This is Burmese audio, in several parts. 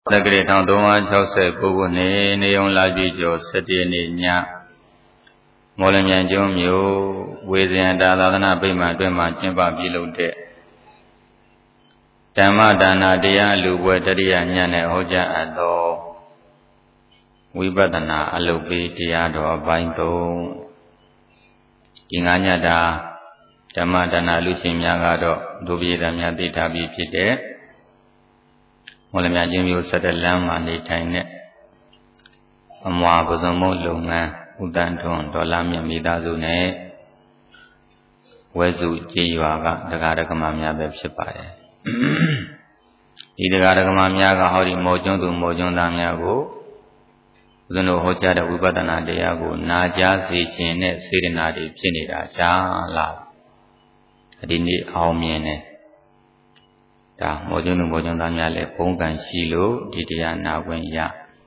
တက္ကရာ1369ခုနှစ်နေုံလာပြည့်ကျော်17ရက်နေ့ညမော်လမြိုင်ကျွန်းမြို့ဝေဇယံတာသာသနာ့ဗိမာန်အတွင်းမှာကျင်းပပြုလုပ်တဲ့ဓမ္မဒါနတရားလူပွဲတတိယညနဲ့ဟောကြားအပ်သောဝိပဿနာအလုပ်ပေးတရားတော်အပိုင်း3ဒီ9ညတာဓမ္မဒါနလူရှင်များကတော့ဒုပိယတများသိထားပြီးဖြစ်တဲ့မော်လမြိုင်ကျွန်းမြို့17လမ်းမှာနေထိုင်တဲ့အမွာပဇွန်မုတ်လုပ်ငန်းဦးတန်းထွန်းဒေါ်လာမြင့်မိသားစုနဲ့ဝဲစုကြေးရွာကတရားဓမ္မများပဲဖြစ်ပါတယ်ဒီတရားဓမ္မများကဟောဒီမော်ကျွန်းသူမော်ကျွန်းသားများကိုဦးဇင်းတို့ဟောကြားတဲ့ဝိပဿနာတရားကိုနာကြားစေခြင်းနဲ့စေတနာတွေဖြစ်နေတာကြာလားဒီနေ့အောင်မြင်တယ်ဒါမော်ကျွန်းသူမော်ကျွန်းသားများလည်းဘုံကံရှိလို့ဒီတရားနာခွင့်ရ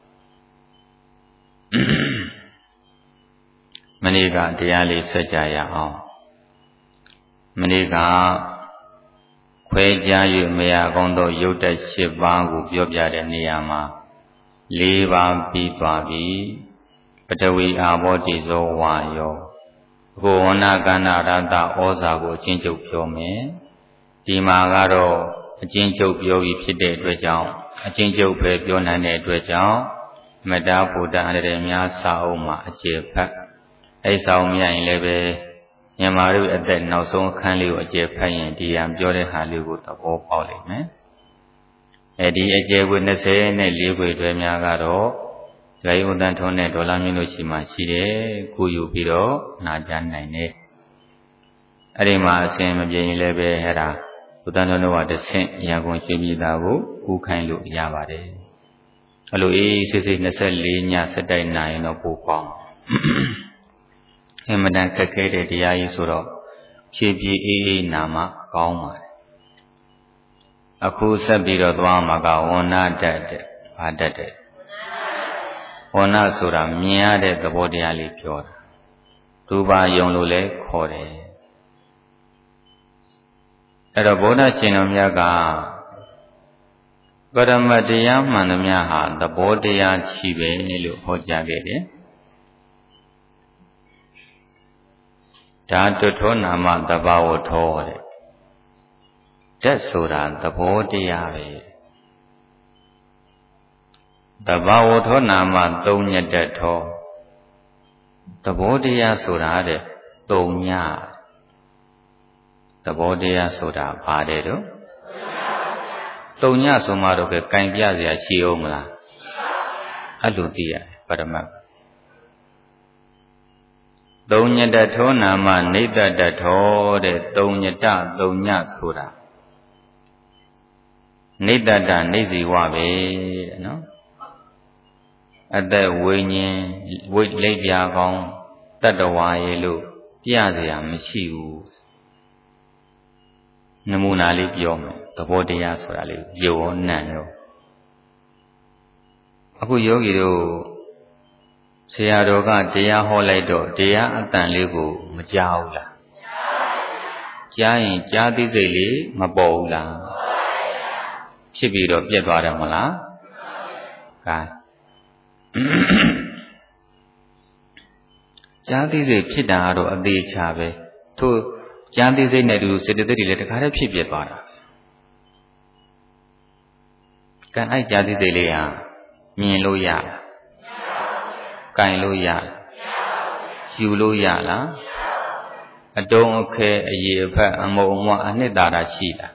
မနေ့ကတရားလေးဆက်ကြရအောင်မနေ့ကခွဲခြား၍မရကောင်းသောရုပ်တ7ပါးကိုပြောပြတဲ့နေရာမှာ4ပါးပြီးသွားပြီပထဝီအာဘောတိဇောဝါယောအခုဝဏကန္နာရတဩဇာကိုအချင်းချုပ်ပြောမယ်ဒီမှာကတော့အချင်းချုပ်ပြောပြီးဖြစ်တဲ့အတွက်ကြောင့်အချင်းချုပ်ပဲပြောနိုင်တဲ့အတွက်ကြောင့်မတ္တဗုဒ္ဓအန္တရာယ်များစာအုပ်မှာအကျေဖတ်အဲ့စာအုပ်မြင်လည်းပဲမြန်မာတို့အသက်နောက်ဆုံးအခန်းလေးကိုအကျေဖတ်ရင်ဒီရန်ပြောတဲ့ဟာလေးကိုသဘောပေါက်လိမ့်မယ်အဲ့ဒီအကျေခွေ24ခွေတွဲများကတော့ဂိုင်းဦးတန်းထုံးနဲ့ဒေါ်လာမြင့်တို့ရှိမှရှိတယ်ကိုယူပြီးတော့နာကြားနိုင်တယ်အဲ့ဒီမှာအစဉ်မပြေရင်လည်းပဲအဲ့ဒါဦးတန်းထုံးတို့ကတစ်ဆင့်ရန်ကုန်ရွှေပြည်သားကိုကူးခိုင်းလို့ရပါတယ်အဲ့လိုအေးစစ်စစ်24ညစက်တိုက်နိုင်တော့ပိုကောင်းအမှန်တန်ခက်ခဲတဲ့တရားကြီးဆိုတော့ဖြည်းဖြည်းအေးအေးနာမှကောင်းပါတယ်အခုဆက်ပြီးတော့သွားမှာကဝဏ္ဏတတ်တဲ့ဘာတတ်တဲ့ဝဏ္ဏဆိုတာမြင်ရတဲ့သဘောတရားလေးပြောတာဒုပါယုံလို့လည်းခေါ်တယ်အဲ့တော့ဗုဒ္ဓရှင်တော်မြတ်ကပရမတ်တရားမှန်သမျှဟာသဘောတရားရှိပဲလို့ဟောကြားခဲ့တယ်ဓာတုထောနာမသဘာဝထောတဲ့ဓာတ်ဆိုတာသဘောတရားပဲသဘာဝထောနာမ3ညတထောသဘောတရားဆိုတာတဲ့3ညသဘောတရားဆိုတာဘာတဲ့တော့3ညဆိုမှတော့ကဲကင်ပြစရာရှိအောင်မလားအဲ့လိုသိရတယ်ပရမတ်3ညတထောနာမနေတတထောတဲ့3ညတ3ညဆိုတာနေတတနေစီဝပဲတဲ့နော်အသက်ဝိညာဉ်ဝိလိပ်ပြာကောင်းတတ္တဝါရေလို့ပြစရာမရှိဘူးနမူနာလေးပြောမယ်သဘောတရားဆိုတာလေးရုပ်ရောနံရောအခုယောဂီတို့ဆရာတော်ကတရားဟောလိုက်တော့တရားအတန်လေးကိုမကြားဘူးလားကြားရင်ကြားသိစိတ်လေးမပေါ်ဘူးလားဖြစ်ပြီးတော့ပြတ်သွားတယ်မလားကဲကြားသိစိတ်ဖြစ်တာကတော့အသေးချာပဲထို့ကြားသိစိတ်နဲ့တူစေတသိက်တွေလည်းတခါတည်းဖြစ်ပြသွားတာကံအဲ့ကြားသိစိတ်လေးဟာမြင်လို့ရကင်လို့ရယူလို့ရလားအတုံးအခဲအရေအဖက်အမုံအမွအနှစ်သာရရှိလား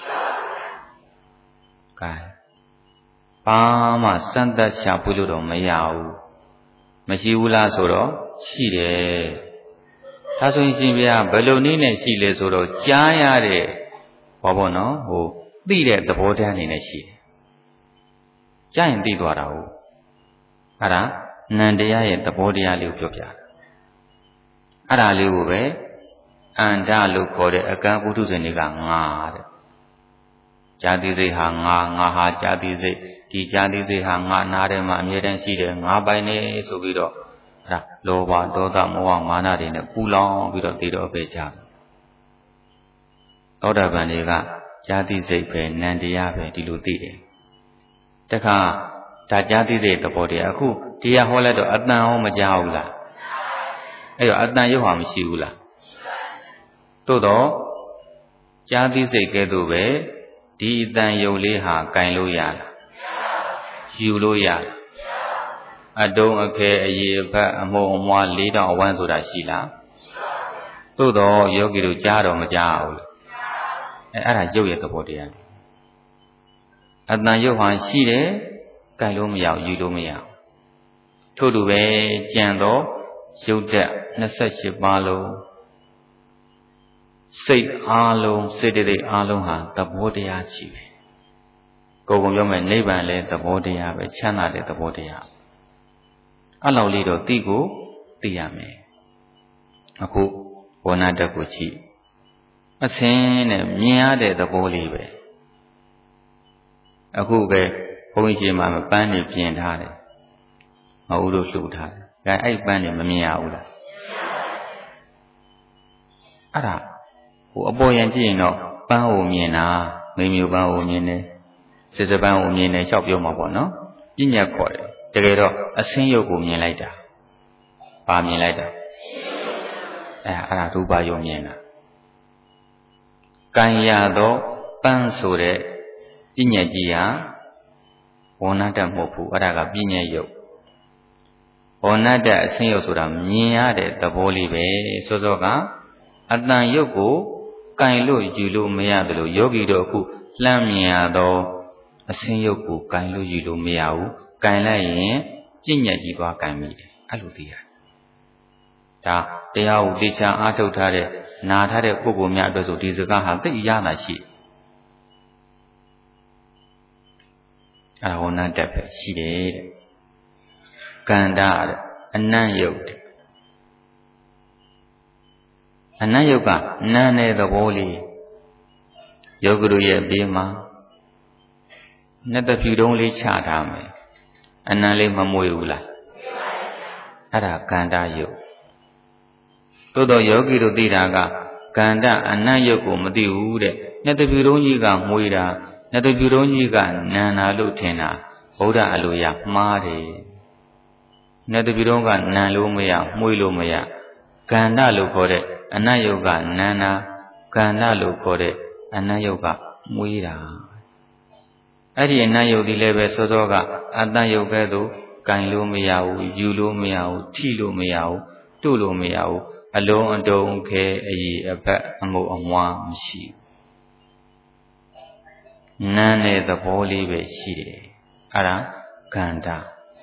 ကဲဘာမှစမ်းသပ်ရှာဖွေလို့တော့မရဘူးမရှိဘူးလားဆိုတော့ရှိတယ်ဒါဆိုရင်ရှင်ဗျာဘယ်လိုနည်းနဲ့ရှိလဲဆိုတော့ကြားရတဲ့ဘောပေါ့နော်ဟိုသိတဲ့သဘောတရားအနေနဲ့ရှိတယ်ကြားရင်သိသွားတာဟုတ်အဲ့ဒါနန္တရားရဲ့သဘောတရားလေးကိုပြောပြတာအဲ့ဒါလေးကိုပဲအန္တလို့ခေါ်တဲ့အကံပုထုဇဉ်တွေကငါတဲ့ဇာတိစိတ်ဟာငါဟာဇာတိစိတ်ဒီဇာတိစိတ်ဟာငါနားထဲမှာအမြဲတမ်းရှိတယ်ငါပိုင်နေဆိုပြီးတော့အဲ့ဒါလောဘဒေါသမောဟမာနတွေနဲ့ပူလောင်ပြီးတော့တည်တော့ပဲကြတယ်သောတာပန်တွေကဇာတိစိတ်ပဲနန္တရားပဲဒီလိုသိတယ်တခါဒါကြားသိတဲ့သဘောတရားအခုတရားဟောလိုက်တော့အတန်ဟောမကြောက်ဘူးလားအဲ့တော့အတန်ရုပ်ဟာမရှိဘူးလားသို့တော့ကြားသိစိတ်ကဲ့သို့ပဲဒီအတန်ရုပ်လေးဟာကင်လို့ရလားယူလို့ရလားအတုံးအခဲအရေအဖက်အမှုံအမွား၄တောင်အဝမ်းဆိုတာရှိလားသို့တော့ယောဂီတို့ကြားတော့မကြားဘူးလားအဲ့ဒါရုပ်ရဲ့သဘောတရားအတန်ရုပ်ဟာရှိတယ်ကင်လို့မရဘူးယူလို့မရဘူးထို့တူပဲကြံတော့ရုပ်ဓာတ်28ပါးလုံးစိတ်အားလုံးစေတသိက်အားလုံးဟာသဘောတရားရှိပဲကိုယ်ကပြောမယ်နိဗ္ဗာန်လည်းသဘောတရားပဲချမ်းသာတဲ့သဘောတရားအဲ့လောက်လေးတော့သိကိုသိရမယ်အခုဝဏ္ဏတက်ကိုကြည့်အစင်းနဲ့မြင်ရတဲ့သဘောလေးပဲအခုပဲဘုန်းကြီးမှာပန်းနေပြင်ထားတယ်မဟုတ်လို့လှူထားတယ်ဒါအဲ့ပန်းနေမမြင်ရဘူးလားအဲ့ဒါဟိုအပေါ်ရင်ကြည့်ရင်တော့ပန်းကိုမြင်တာမိမျိုးပန်းကိုမြင်တယ်စစ်စပန်းကိုမြင်တယ်လျှောက်ပြောမှာပေါ့နော်ပညာခေါ်တယ်တကယ်တော့အစင်းရုပ်ကိုမြင်လိုက်တာဘာမြင်လိုက်တာအဲ့ဒါရူပယုံမြင်တာကံရသောပန်းဆိုတဲ့ပညာကြီးဟာဝဏ္ဏတမဟုတ်ဘူးအဲ့ဒါကပညာယုတ်ဝဏ္ဏတအစင်းရုပ်ဆိုတာမြင်ရတဲ့သဘောလေးပဲစောစောကအတန်ရုပ်ကိုကင်လို့ယူလို့မရတယ်လို့ယောဂီတို့အခုလှမ်းမြင်ရသောအစင်းရုပ်ကိုကင်လို့ယူလို့မရဘူးကင်လိုက်ရင်ပညာကြီးသွားကင်မိတယ်အဲ့လိုသိရတယ်ဒါတရားကိုတရားအားထုတ်ထားတဲ့နာထားတဲ့ပုဂ္ဂိုလ်များအတွက်ဆိုဒီစကားဟာသိရတာရှိအဲ့ဒါဝဏ္ဏတက်ပဲရှိတယ်တဲ့ကန္တာတဲ့အနံ့ယုတ်တဲ့အနံ့ယုတ်ကနံတဲ့သဘောလေးယောဂီတို့ရဲ့ဘေးမှာနှစ်တဖြူတုံးလေးချထားမယ်အနံ့လေးမမွေဘူးလားအဲ့ဒါကန္တာယုတ်သို့တော့ယောဂီတို့သိတာကကန္တာအနံ့ယုတ်ကိုမသိဘူးတဲ့နှစ်တဖြူတုံးကြီးကမွေတာနှစ်တဖြူတုံးကြီးကနံတာလို့ထင်တာဗုဒ္ဓအလိုရမှားတယ်နှစ်တဖြူတုံးကနံလို့မရမွေလို့မရကန္တာလို့ခေါ်တဲ့အနံ့ယုတ်ကနံတာကန္တာလို့ခေါ်တဲ့အနံ့ယုတ်ကမွေတာအဲ့ဒီအနံ့ယုတ်ဒီလည်းပဲစောစောကအတ္တယုတ်ကဲ့သို့ကင်လို့မရဘူးယူလို့မရဘူးထိလို့မရဘူးတို့လို့မရဘူးအလုံးအတုံခဲအည်အဖက်အမှုအမွားမရှိဘူးနန်းတဲ့သဘောလေးပဲရှိတယ်အဲ့ဒါကန္တာ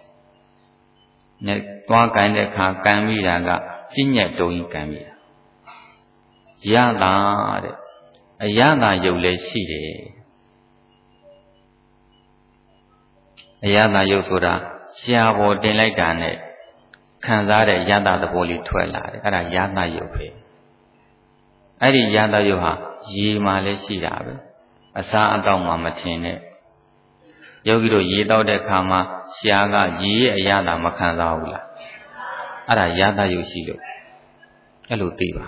နဲ့သွားကင်တဲ့အခါကံမိတာကပညာတုံးကြီးကံမိတာရတာတဲ့အရသာယုတ်လည်းရှိတယ်အရသာယုတ်ဆိုတာရှားပေါ်တင်လိုက်တာနဲ့ခံစားတဲ့ရတာသဘောလေးထွက်လာတယ်အဲ့ဒါရတာယုတ်ပဲအဲ့ဒီရတာယုတ်ဟာရေမှလည်းရှိတာပဲအစားအသောက်မှမထင်နဲ့ယောဂီတို့ရေတောက်တဲ့အခါမှာရှားကရေရဲ့အရသာမခံစားဘူးလားအဲ့ဒါရတာယုတ်ရှိလို့အဲ့လိုသိပါ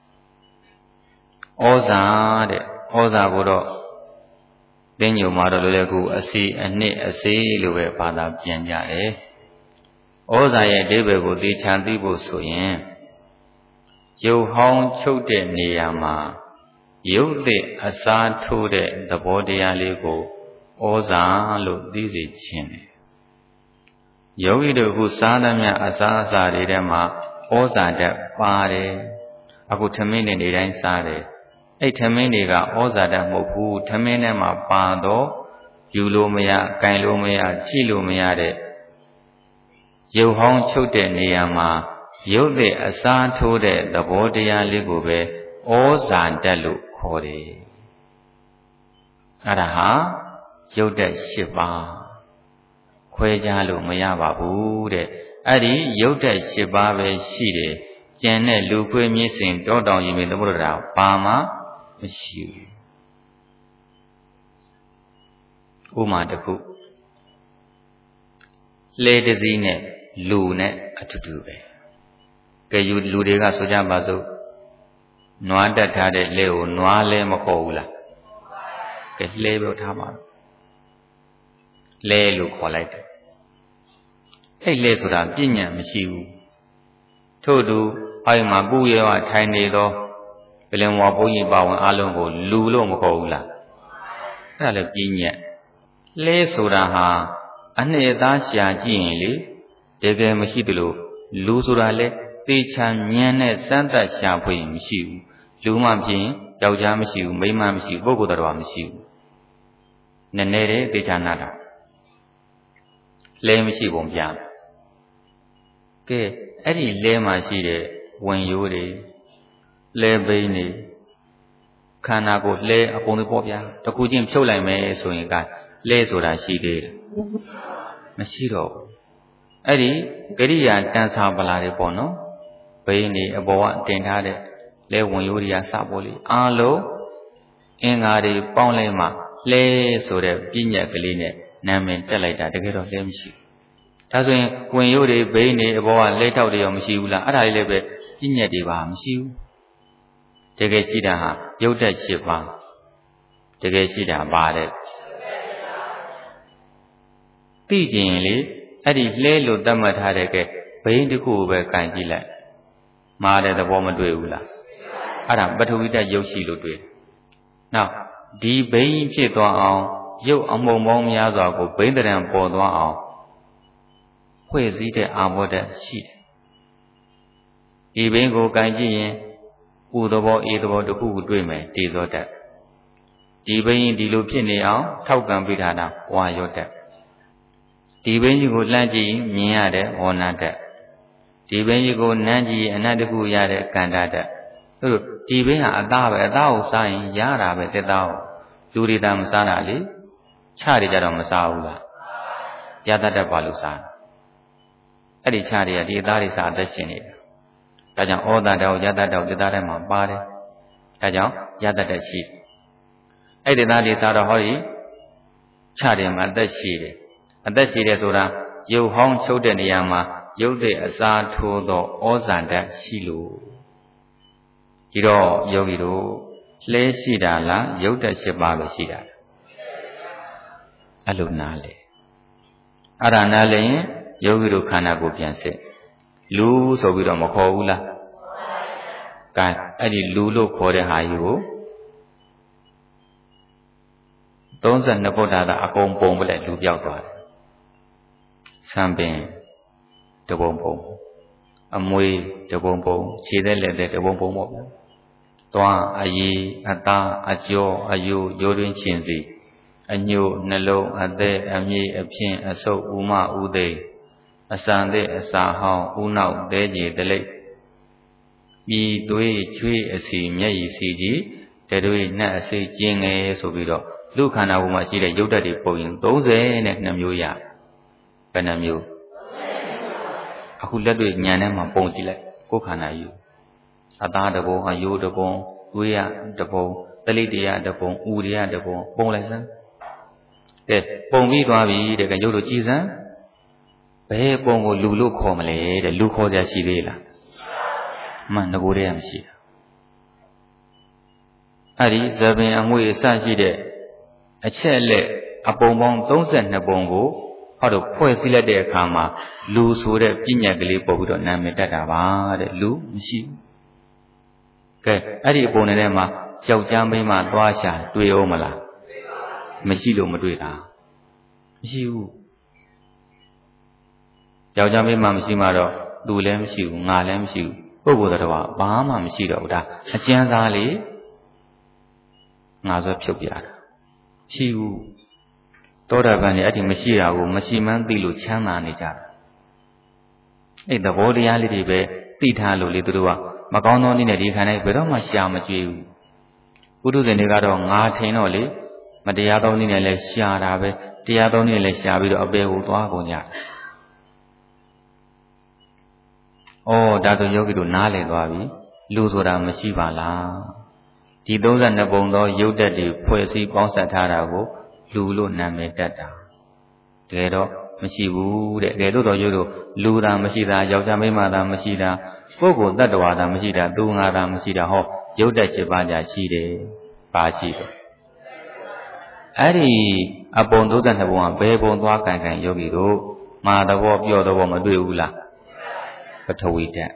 ဩဇာတဲ့ဩဇာကိုတော့တင်းညုံမှာတော့လည်းခုအစီအနှစ်အစေးလို့ပဲဘာသာပြန်ကြတယ်ဩဇာရဲ့အဓိပ္ပာယ်ကိုသိချာသိဖို့ဆိုရင်ရုပ်ဟောင်းချုပ်တဲ့နေရာမှာရုပ်သစ်အစားထိုးတဲ့သဘောတရားလေးကိုဩဇာလို့သိစေခြင်းတယ်ယောဂီတို့ခုစားသမျှအစားအစာတွေထဲမှာဩဇာဓာတ်ပါတယ်အခုထမင်းတွေနေတိုင်းစားတယ်အဲ့ထမင်းတွေကဩဇာဓာတ်မဟုတ်ဘူးထမင်းထဲမှာပါတော့ယူလို့မရကင်လို့မရချိလို့မရတဲ့ရုပ်ဟောင်းချုပ်တဲ့နေရာမှာရုပ်သစ်အစားထိုးတဲ့သဘောတရားလေးကိုပဲဩဇာဓာတ်လို့ခေါ်တယ်အဲ့ဒါဟာရုပ်ဓာတ်၈ပါးခွဲခြားလို့မရပါဘူးတဲ့အဲ့ဒီရုပ်ဓာတ်၈ပါးပဲရှိတယ်ကျန်တဲ့လူခွေမြင့်စင်တောတောင်ကြီးမြေသမုဒ္ဒရာဘာမှမရှိဘူးဥမာတစ်ခုလှေတစ်စီးနဲ့လူနဲ့အတူတူပဲကဲလူတွေကဆိုကြပါစို့နွားတက်ထားတဲ့လှေကိုနွားလဲမခေါ်ဘူးလားကဲလှေပဲထားပါလဲလို့ခေါ်လိုက်တယ်အဲ့လဲဆိုတာပညာမရှိဘူးထို့သူအဲ့မှာကုရဲဝထိုင်နေသောပလင်ဝါဘုန်းကြီးပါဝင်အလုံးကိုလူလို့မခေါ်ဘူးလားအဲ့ဒါလည်းပညာလဲဆိုတာဟာအနှစ်အသားရှာကြည့်ရင်လေတကယ်မရှိသလိုလူဆိုတာလေသေချာဉာဏ်နဲ့စမ်းသပ်ရှာဖွေမရှိဘူးလူမှဖြစ်ရင်ယောက်ျားမရှိဘူးမိန်းမမရှိဘူးပုဂ္ဂိုလ်တော်မရှိဘူးနည်းနည်းတဲ့သေချာနာတာလဲမရှိပုံပြကဲအဲ့ဒီလဲမှာရှိတဲ့ဝင်ရိုးတွေလဲဘိန်းတွေခန္ဓာကိုယ်လဲအကုန်လုံးပေါ့ဗျာတခုချင်းဖြုတ်လိုက်မယ်ဆိုရင်ကလဲဆိုတာရှိသေးတယ်မရှိတော့အဲ့ဒီကရိယာတန်ဆာပလာတွေပေါ့နော်ဘိန်းတွေအပေါ်ကတင်ထားတဲ့လဲဝင်ရိုးတွေကစပေါ်လေအားလုံးအင်္ဂါတွေပေါင်းလိုက်မှလဲဆိုတဲ့ပြည့်ညက်ကလေးနဲ့နာမည်တက်လိုက်တာတကယ်တော့လဲမရှိဘူးဒါဆိုရင်ဝင်ရိုးတွေဘိန်းတွေအပေါ်ကလဲထောက်တွေရောမရှိဘူးလားအဲ့ဒါလေးလည်းပဲပြည့်ညက်တွေပါမရှိဘူးတကယ်ရှိတာဟာရုပ်သက်၈ပါးတကယ်ရှိတာပါတဲ့သိကျင်လေအဲ့ဒီလဲလို့သတ်မှတ်ထားတဲ့ကဲဘိန်းတစ်ခုပဲကင်ကြည့်လိုက်မာတဲ့သဘောမတွေ့ဘူးလားအဲ့ဒါပထဝီဓာတ်ရုပ်ရှိလို့တွေ့နောက်ဒီဘိန်းဖြစ်သွားအောင်ရုပ်အမုံပေါင်းများစွာကိုဘိန်းတရံပေါ်သွားအောင်ဖွဲ့စည်းတဲ့အာဘောဓာတ်ရှိတယ်ဒီဘိန်းကိုကင်ကြည့်ရင်ဥသဘောအေသဘောတစ်ခုကိုတွေ့မယ်တေဇောဓာတ်ဒီဘိန်းဒီလိုဖြစ်နေအောင်ထောက်ကံပေးထားတာဝါယောဓာတ်ဒီဘိန်းကြီးကိုလှမ်းကြည့်မြင်ရတဲ့ဝဏဓာတ်ဒီဘိန်းကြီးကိုနမ်းကြည့်အနတ်တစ်ခုရတဲ့ကန္တာဓာတ်သူတို့ဒီဘိန်းဟာအသားပဲအသားကိုစားရင်ရတာပဲတက်သားကိုလူတွေတာမစားတာလေခြတွေကြတော့မစားဘူးလားရတတ်တတ်ပါလို့စားအဲ့ဒီခြတွေကဒီအသားတွေစားအသက်ရှင်နေတာဒါကြောင့်ဩတာတောရတတ်တောတက်သားထဲမှာပါတယ်ဒါကြောင့်ရတတ်တတ်ရှိအဲ့ဒီသားတွေစားတော့ဟောဒီခြတွေမှာအသက်ရှိတယ်အသက်ရှိတယ်ဆိုတာရုပ်ဟောင်းချုပ်တဲ့နေရာမှာရုပ်တဲ့အစာထိုးသောဩဇာဓာတ်ရှိလို့ဒီတော့ယောဂီတို့လဲရှိတာလားရုပ်သက်၈ပါးပဲရှိတာအဲ့လိုနားလေအဲ့ဒါနားလေရင်ယောဂီတို့ခန္ဓာကိုယ်ပြန်စစ်လူဆိုပြီးတော့မခေါ်ဘူးလားကဲအဲ့ဒီလူလို့ခေါ်တဲ့ဟာကြီးကို32ဗုဒ္ဓသာအကုန်ပုံပလက်လူပြောက်သွားတယ်ဆံပင်တပုံပုံအမွေတပုံပုံခြေသက်လက်သက်တပုံပုံပေါ့ဗျာသွားအရည်အသားအကျော်အယိုးရိုးတွင်းချင်းစီအညို့နှလုံးအသက်အမြည်အဖြင့်အဆုပ်ဥမဥသိအစံတဲ့အစာဟောင်းဥနောက်သဲကြီးတလိပ်ပြီးသွေးချွေးအစီမျက်ရည်စီကြီးတတွေနှက်အစိကျင်းငယ်ဆိုပြီးတော့လူခန္ဓာဘုံမှာရှိတဲ့ရုပ်ဓာတ်တွေပုံရင်32မျိုးရဘယ်နှမျိုးအခုလက်တွေ့ဉာဏ်ထဲမှာပုံကြည့်လိုက်ကိုယ်ခန္ဓာယူအသားတပုံအယိုးတပုံသွေးရတပုံတလိပ်တရားတပုံဥရရတပုံပုံလိုက်စမ်းကဲပုံပြီးသွားပြီတဲ့ကရုပ်တို့ကြည်စမ်းဘယ်ပုံကိုလူလို့ခေါ်မလဲတဲ့လူခေါ်ကြရှိသေးလားမှန်ငကိုတည်းကမရှိတာအဲ့ဒီသပင်အငွေအစရှိတဲ့အချက်လက်အပုံပေါင်း32ပုံကိုဟောတော့ဖွဲ့စည်းလိုက်တဲ့အခါမှာလူဆိုတဲ့ပြဉ္ညာကလေးပို့ပြီးတော့နာမည်တက်တာပါတဲ့လူမရှိဘူးကဲအဲ့ဒီအပုံထဲမှာယောက်ျားမိန်းမသွားရှာတွေ့အောင်မလားမရှိလို့မတွေ့တာမရှိဘူးယောက်ျားမိန်းမမရှိမှတော့သူလည်းမရှိဘူးငါလည်းမရှိဘူးပုဂ္ဂိုလ်တော်ဘာမှမရှိတော့ဘူးဒါအကျဉ်းစားလေးငါဆိုဖြုတ်ပြတာရှိဘူးသောတာပန်လည်းအဲ့ဒီမရှိတာကိုမရှိမှန်းသိလို့ချမ်းသာနေကြတာအဲ့သဘောတရားလေးတွေပဲသိထားလို့လေသူတို့ကမကောင်းသောနည်းနဲ့ဒီခန္ဓာဘယ်တော့မှရှာမကြွေဘူးပုထုဇဉ်တွေကတော့ငါထင်တော့လေမတရားသောနည်းနဲ့လည်းရှာတာပဲတရားသောနည်းနဲ့လည်းရှာပြီးတော့အပေကိုသွားကုန်ကြဒါဆိုယောဂီတို့နားလည်သွားပြီလူဆိုတာမရှိပါလားဒီ32ပုံသောရုပ်ဓာတ်တွေဖွဲ့စည်းပေါင်းစပ်ထားတာကိုလူလို့နာမည်တက်တာတကယ်တော့မရှိဘူးတဲ့တကယ်လို့တော့ရုပ်တို့လူတာမရှိတာယောက်ျားမိန်းမသာမရှိတာပုဂ္ဂိုလ်တ attva သာမရှိတာသူငါသာမရှိတာဟောရုပ်ဓာတ်7ပါးကြာရှိတယ်ဘာရှိတော့ Ari upon those and one babble walk and yogi do, mother walk your the woman do ula. But how we that.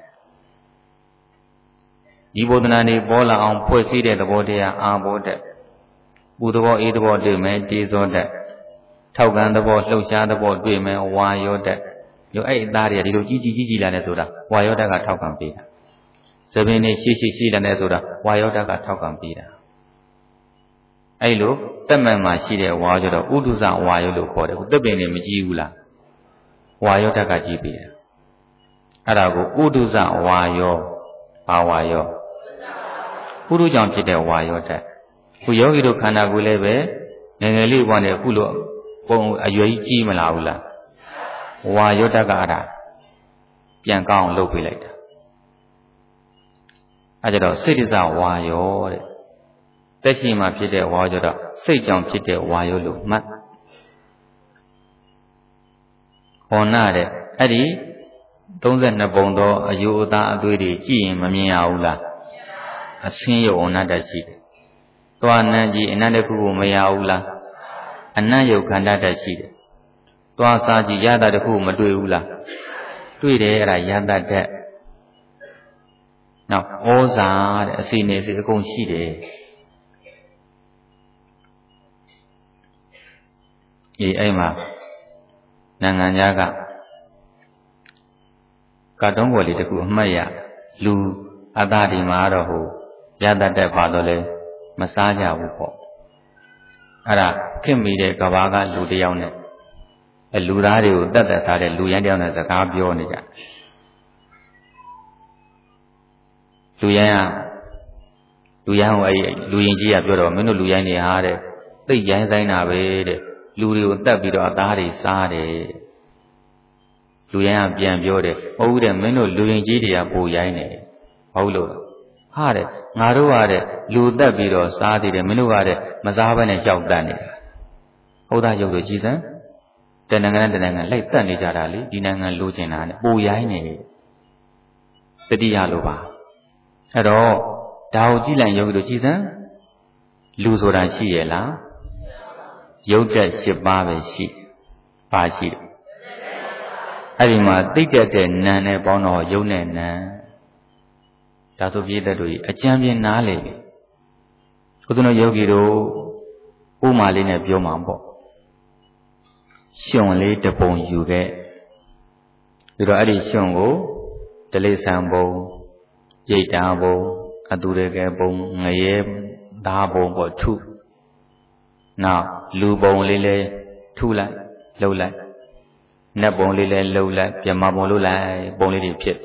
Dibodani bola on poesy the body are boarded. Buddha eat about the man, this or that. Taugan the board, low shad about women, why you're that. You ate that, you do gigi lanesoda, why you're that talk on Peter. 7 နှစ်ရှိရှိတဲ့ဆိုတာဝါယောဓာတ်ကထောက်ခံပေးတာအဲ့လိုတက်မှန်မှာရှိတဲ့ဝါယောတော့ဥဒုဇဝါယောလို့ခေါ်တယ်တက်ပင်နေမကြည့်ဘူးလားဝါယောဓာတ်ကကြည့်ပေးတယ်အဲ့ဒါကိုဥဒုဇဝါယောဘာဝါယောဥဒုကြောင့်ဖြစ်တဲ့ဝါယောဓာတ်ခုယောဂီတို့ခန္ဓာကိုယ်လည်းပဲငယ်ငယ်လေးဘဝနဲ့အခုလိုပုံအရွယ်ကြီးကြီးမလာဘူးလားဝါယောဓာတ်ကအဲ့ဒါပြန်ကောင်းလုပ်ပေးလိုက်တာအဲ့ကြတော့စိတ်တစဝါယောတဲ့တက်ရှိမှဖြစ်တဲ့ဝါယောတော့စိတ်ကြောင့်ဖြစ်တဲ့ဝါယောလို့မှတ်ဟောနာတဲ့အဲ့ဒီ32ပုံသောအယူအသားအသွေးတွေကြည့်ရင်မမြင်ရဘူးလားအဆင်းရုပ်အနတ္တရှိတယ်။သွားနန်းကြီးအနတ္တခုကိုမရဘူးလားအနတ်ယုတ်ခန္ဓာတတ်ရှိတယ်။သွားစားကြည့်ရတာတခုမတွေ့ဘူးလားတွေ့တယ်အဲ့ဒါယတ္တတတ်နောက်ဩဇာတဲ့အစီနေစီအကုန်ရှိတယ်ဒီအဲ့မှာနိုင်ငံသားကကာတွန်းပေါ်လေးတခုအမှတ်ရလူအသားဒီမှာတော့ဟိုရတတ်တဲ့ပါတော့လဲမစားကြဘူးပေါ့အဲ့ဒါခင်မိတဲ့ကဘာကလူတယောက်နဲ့လူသားတွေကိုတတ်တတ်စားတဲ့လူရန်တယောက်နဲ့စကားပြောနေကြလူရန်ကိုအဲ့လူရင်ကြီးကပြောတော့မင်းတို့လူရန်နေဟာတဲ့သိရိုင်းဆိုင်တာပဲတဲ့လူတွေကိုတတ်ပြီးတော့အသားတွေစားတယ်လူရန်ကပြန်ပြောတယ်ဟုတ်ဦးတဲ့မင်းတို့လူရင်ကြီးတွေကပိုရိုင်းတယ်ဟုတ်လို့ဟာတဲ့ငါတို့ကတဲ့လူတက်ပြီးတော့စားသေးတယ်မင်းတို့ကတဲ့မစားဘဲနဲ့ကြောက်တတ်နေတာဟုတ်သားရုပ်တို့ကြည်စမ်းတဏ္ဍာငနဲ့တဏ္ဍာငလိုက်တက်နေကြတာလေဒီနိုင်ငံလိုချင်တာနဲ့ပိုရိုင်းနေတတိယလိုပါအဲ့တော့ဒါကိုကြည့်လိုက်ရုပ်တို့ကြည်စမ်းလူဆိုတာရှိရဲ့လားရုပ်တက်7ပါးပဲရှိပါရှိတယ်အဲ့ဒီမှာတိတ်တက်တဲ့နာနဲ့ပေါင်းတော့ရုပ်နဲ့နာဒါဆိုပြည့်တဲ့တို့အကျမ်းပြင်းနားလေပြီဘုသူတို့ယောဂီတို့ဥမာလေးနဲ့ပြောမှာပေါ့ရှင်လေးတပုံယူခဲ့ပြီးတော့အဲ့ဒီရှင်ကိုတလိษံပုံရိတ်တာပုံအတူတကယ်ပုံငရဲသားပုံပေါ့ထုနောက်လူပုံလေးလဲထုလိုက်လှုပ်လိုက်နတ်ပုံလေးလဲလှုပ်လိုက်ပြမပုံလှုပ်လိုက်ပုံလေးတွေဖြစ်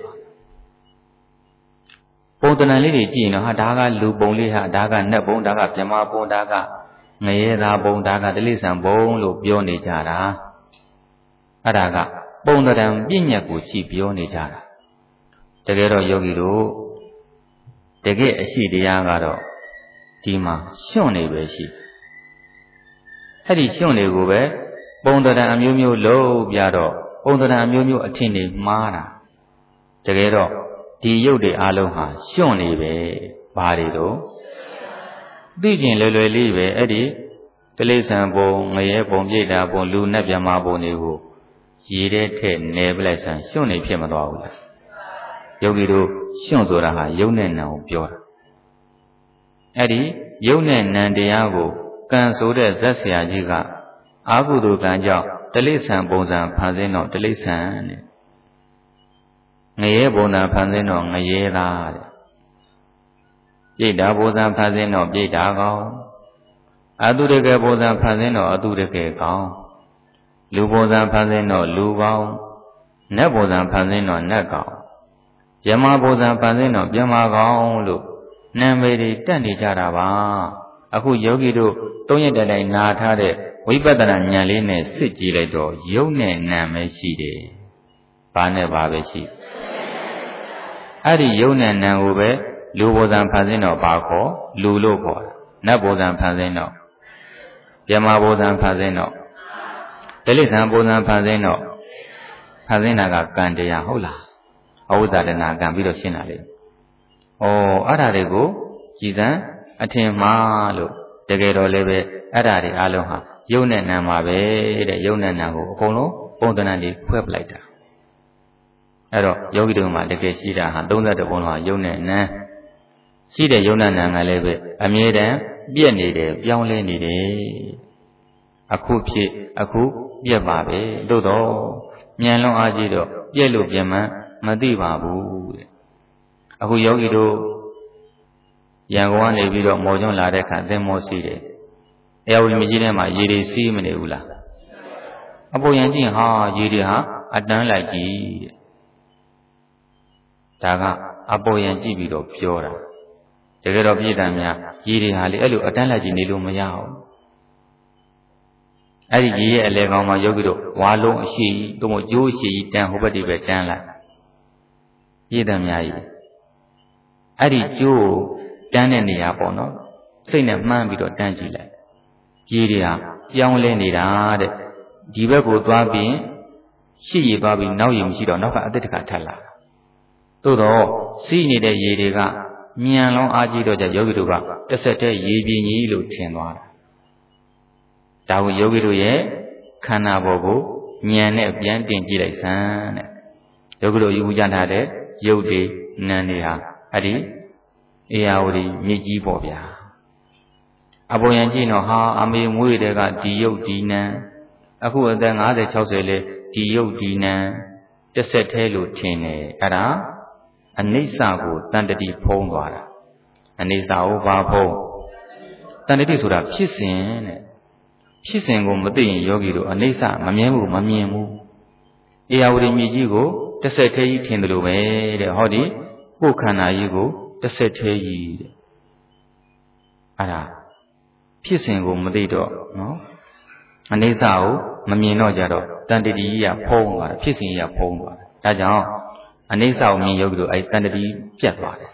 ပုံတဏ္ဍလေးတွေကြည့်ရင်တော့ဟာဒါကလူပုံလေးဟာဒါကနတ်ပုံဒါကပြမပုံဒါကငရဲသားပုံဒါကတလိษံပုံလို့ပြောနေကြတာအဲ့ဒါကပုံတဏ္ဍပြည့်ညက်ကိုကြည့်ပြောနေကြတာတကယ်တော့ယောဂီတို့တကယ်အရှိတရားကတော့ဒီမှာရှွန့်နေပဲရှိအဲ့ဒီရှွန့်နေကိုပဲပုံတဏ္ဍအမျိုးမျိုးလုံးပြတော့ပုံတဏ္ဍအမျိုးမျိုးအထင်တွေမှားတာတကယ်တော့ဒီရုပ်တွေအလုံးဟာရှွန့်နေပဲဘာတွေတော့သိကျင်လွယ်လွယ်လေးပဲအဲ့ဒီတိလိษံပုံငရဲပုံပြိတ္တာပုံလူနဲ့ပြမပုံတွေကိုရေတဲ့ထက်နယ်ပလိုက်ဆန်ရှွန့်နေဖြစ်မသွားဘူးလားယောဂီတို့ရှွန့်ဆိုတာဟာယုံနဲ့နံကိုပြောတာအဲ့ဒီယုံနဲ့နံတရားကိုကံဆိုတဲ့ဇက်ဆရာကြီးကအာဟုတုကံကြောင့်တိလိษံပုံစံဖန်ဆင်းတော့တိလိษံတဲ့ငရဲပုံစံဖန်ဆင်းတော့ငရဲသားတဲ့ပြိတ္တာပုံစံဖန်ဆင်းတော့ပြိတ္တာကောင်းအတုတကယ်ပုံစံဖန်ဆင်းတော့အတုတကယ်ကောင်းလူပုံစံဖန်ဆင်းတော့လူကောင်းနတ်ပုံစံဖန်ဆင်းတော့နတ်ကောင်းယမပုံစံဖန်ဆင်းတော့ပြမကောင်းလို့နာမည်တွေတက်နေကြတာပါအခုယောဂီတို့၃ရက်တိုင်နာထားတဲ့ဝိပဿနာဉာဏ်လေးနဲ့စစ်ကြည့်လိုက်တော့ယုတ်နဲ့နာမည်ရှိတယ်ဘာနဲ့ဘာပဲရှိအဲ့ဒီယုတ်နဲ့နာကိုပဲလူပုံစံဖန်ဆင်းတော့ဘာခေါ်လူလို့ခေါ်တာနတ်ပုံစံဖန်ဆင်းတော့ပြမပုံစံဖန်ဆင်းတော့တိလိษံပုံစံဖန်ဆင်းတော့ဖန်ဆင်းတာကကံတရားဟုတ်လားအဝိဇ္ဇာတဏှာကံပြီးတော့ရှင်းတာလေဩအဲ့ဒါတွေကိုကြည်စံအထင်မှားလို့တကယ်တော့လည်းပဲအဲ့ဒါတွေအလုံးဟာယုံနဲ့နာမှာပဲတဲ့ယုံနဲ့နာကိုအကုန်လုံးပုံသဏ္ဍာန်တွေဖွဲ့ပလိုက်တာအဲ့တော့ယောဂီတို့မှာတကယ်ရှိတာဟာ32ပုံလုံးဟာယုံနဲ့နာရှိတဲ့ယုံနဲ့နာကလည်းပဲအမြဲတမ်းပြည့်နေတယ်ပြောင်းလဲနေတယ်အခုဖြစ်အခုပြက်ပါပဲသို့တော့မြန်လွန်အားကြီးတော့ပြက်လို့ပြန်မှမသိပါဘူးတဲ့အခုယောဂီတို့ရန်ကုန်ကနေပြီးတော့မော်ကျွန်းလာတဲ့အခါသင်္ဘောစီးတယ်။အေယဝတီမြစ်ကြီးထဲမှာရေတွေစီးမနေဘူးလား။အပေါ်ယံကြည့်ဟာရေတွေဟာအတန်းလိုက်ကြီးတဲ့။ဒါကအပေါ်ယံကြည့်ပြီးတော့ပြောတာ။တကယ်တော့ပြည်တံများရေတွေဟာလေအဲ့လိုအတန်းလိုက်ကြီးနေလို့မရဘူး။အဲ့ဒီရေရဲ့အလဲကောင်းမှာယောဂီတို့ဝါလုံးအရှိကြီးသို့မဟုတ်ကျိုးအရှိကြီးတန်ဟိုဘက်ဒီဘက်တန်းလိုက်။ပြည်တံများကြီးအဲ့ဒီကျိုးတန်းတဲ့နေရာပေါ့နော်စိတ်နဲ့မှန်းပြီးတော့တန်းကြည့်လိုက်ကြီးတွေဟာပြောင်းလဲနေတာတဲ့ဒီဘက်ကိုသွားပြီးရှေ့ရသွားပြီးနောက်ရမရှိတော့နောက်ကအသစ်တစ်ခါထပ်လာသို့တော့စီးနေတဲ့ရေတွေကမြန်လွန်အားကြီးတော့ကြယောဂီတို့ကတစ်ဆက်တည်းရေပြင်းကြီးလို့ထင်သွားတာဒါကိုယောဂီတို့ရဲ့ခန္ဓာပေါ်ကိုဉာဏ်နဲ့ပြန်တင်ကြည့်လိုက်စမ်းတဲ့ယောဂီတို့ယူကြထားတဲ့ရုပ်တွေနာမ်တွေဟာအဲ့ဒီအေယဝတီမြစ်ကြီးပေါ့ဗျာအပေါ်ယံကြည့်တော့ဟာအမေမွေးတဲ့ကဒီရုပ်ဒီနံအခုအသက်50 60လေဒီရုပ်ဒီနံတစ်ဆက်သေးလို့ထင်တယ်အဲ့ဒါအနိစ္စကိုတန်တတိဖုံးသွားတာအနိစ္စကိုဘာဖုံးတန်တတိဆိုတာဖြစ်စဉ်တဲ့ဖြစ်စဉ်ကိုမသိရင်ယောဂီတို့အနိစ္စမမြင်ဘူးမမြင်ဘူးအေယဝတီမြစ်ကြီးကိုတစ်ဆက်သေးကြီးထင်တယ်လို့ပဲတဲ့ဟောဒီကိုယ်ခန္ဓာကြီးကိုတစ်ဆက်သေးကြီးတဲ့အဲ့ဒါဖြစ်စဉ်ကိုမသိတော့နော်အနိစ္စကိုမမြင်တော့ကြတော့တန်တတိကြီးကဖုံးသွားတယ်ဖြစ်စဉ်ကြီးကဖုံးသွားတယ်ဒါကြောင့်အနိစ္စကိုမြင်ယောဂီတို့အဲ့တန်တတိပြတ်သွားတယ်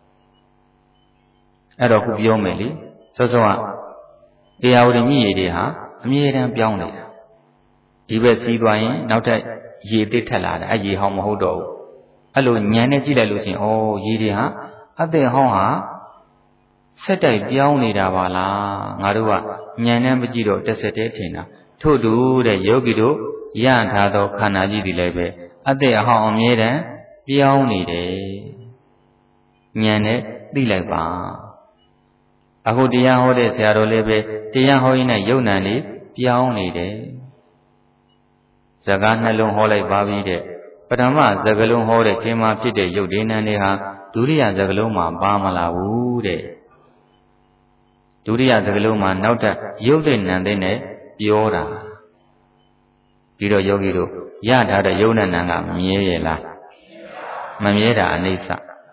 အဲ့တော့ခုပြောမယ်လေစောစောကအေယဝတီမြစ်ရည်တွေဟာအမြဲတမ်းပြောင်းနေတာဒီဘက်စီးသွားရင်နောက်ထပ်ရေအသစ်ထက်လာတယ်အဲ့ရေဟောင်းမဟုတ်တော့ဘူးအဲ့လိုညံနဲ့ကြည့်လိုက်လို့ချင်းဩရေတွေဟာအသစ်ဟောင်းဟာဆက်တိုက်ပြောင်းနေတာပါလားငါတို့ကညံနဲ့မကြည့်တော့တစ်ဆက်တည်းထင်တာထို့တူတဲ့ယောဂီတို့ရထားသောခန္ဓာကြီးတွေလည်းပဲအသစ်အဟောင်းအမြဲတမ်းပြောင်းနေတယ်ညံနဲ့သိလိုက်ပါအခုတရားဟောတဲ့ဆရာတော်လည်းပဲတရားဟောရင်းနဲ့ယုံနာလေးပြောင်းနေတယ်စကားနှလုံးဟောလိုက်ပါပြီတဲ့ပထမစကားလုံးဟောတဲ့ချိန်မှာဖြစ်တဲ့ယုတ်ဒေနံတွေဟာဒုတိယစကားလုံးမှာပါမလာဘူးတဲ့ဒုတိယစကားလုံးမှာနောက်ထပ်ယုတ်တဲ့နံတဲ့နဲ့ပြောတာဒီတော့ယောဂီတို့ရထားတဲ့ယုတ်နဲ့နံကမမြဲရဲ့လားမမြဲတာအနိစ္စ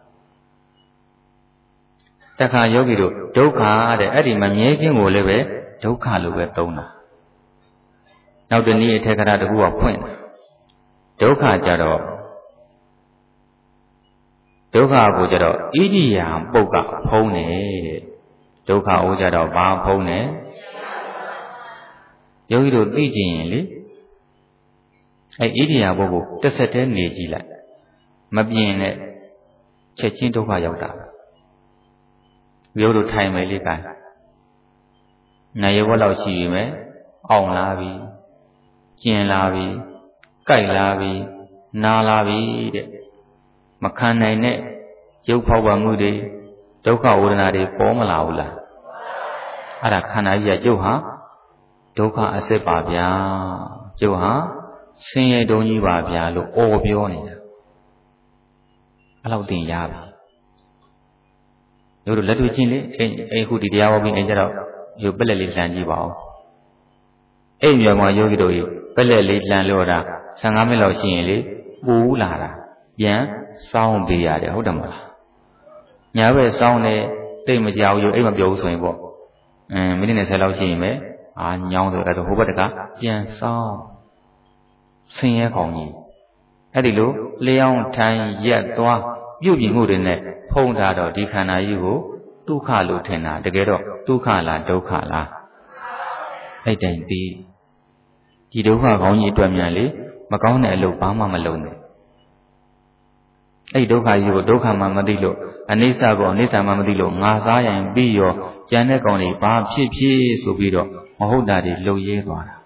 တခါယောဂီတို့ဒုက္ခတဲ့အဲ့ဒီမမြဲခြင်းကိုလည်းပဲဒုက္ခလို့ပဲသုံးတာနောက်တနည်းအထက်ကရာတခုကဖွင့်ဒုက္ခကြတော့ဒုက္ခကိုကြတော့ဣရိယာပုတ်ကဖုံးတယ်ဒုက္ခအိုးကြတော့ဘာဖုံးတယ်ယောဂီတို့သိကြရင်လေအဲဣရိယာပုတ်ကိုတစ်ဆက်တည်းနေကြည့်လိုက်မပြင်းနဲ့ချက်ချင်းဒုက္ခရောက်တာယောဂီတို့ထိုင်မယ်လေကဲနိုင်ရဘက်လောက်ရှိပြီမယ်အောင်လာပြီကျင်လာပြီကြိုက်လာပြီနာလာပြီတဲ့မခံနိုင်တဲ့ရုပ်ဖောက်ပါမှုတွေဒုက္ခဝေဒနာတွေပေါ်မလာဘူးလားအဲ့ဒါခန္ဓာကြီးကကျုပ်ဟာဒုက္ခအစစ်ပါဗျာကျုပ်ဟာဆင်းရဲတုံးကြီးပါဗျာလို့အော်ပြောနေတာအဲ့လောက်တင်ရပြီတို့လက်တွေ့ချင်းလေအိမ်ခုဒီတရားဟောပြီးအိမ်ကျတော့ရုပ်ပက်လက်လေးလှန်ကြည့်ပါဦးအိမ်မြောင်မှာယောဂီတို့ပက်လက်လေးလှန်လို့တာ15မိနစ်လောက်ရှိရင်လေပူလာတာပြန်စောင်းပေးရတယ်ဟုတ်တယ်မလားညာဘက်စောင်းနေတိတ်မကြောက်ဘူးအိမ်မပြောဘူးဆိုရင်ပေါ့မိနစ်20လောက်ရှိရင်ပဲညောင်းဆိုအဲ့တော့ဟိုဘက်ကပြန်စောင်းဆင်းရဲကောင်းကြီးအဲ့ဒီလိုလျောင်းထိုင်ရက်သွားပြုတ်ပြင်မှုတွေနဲ့ဖုံးထားတော့ဒီခန္ဓာကြီးကိုဒုက္ခလို့ထင်တာတကယ်တော့ဒုက္ခလားဒုက္ခလားအဲ့တိုင်ဒီဒုက္ခကောင်းကြီးအတွက်မြန်လေမကောင်းတဲ့အလုပ်ဘာမှမလုပ်နဲ့အဲ့ဒုက္ခကြီးကိုဒုက္ခမှမသိလို့အနိစ္စကိုအနိစ္စမှမသိလို့ငါစားရင်ပြီးရောကျန်တဲ့ကောင်တွေဘာဖြစ်ဖြစ်ဆိုပြီးတော့မဟုတ်တာတွေလှုပ်ရဲသွားတာ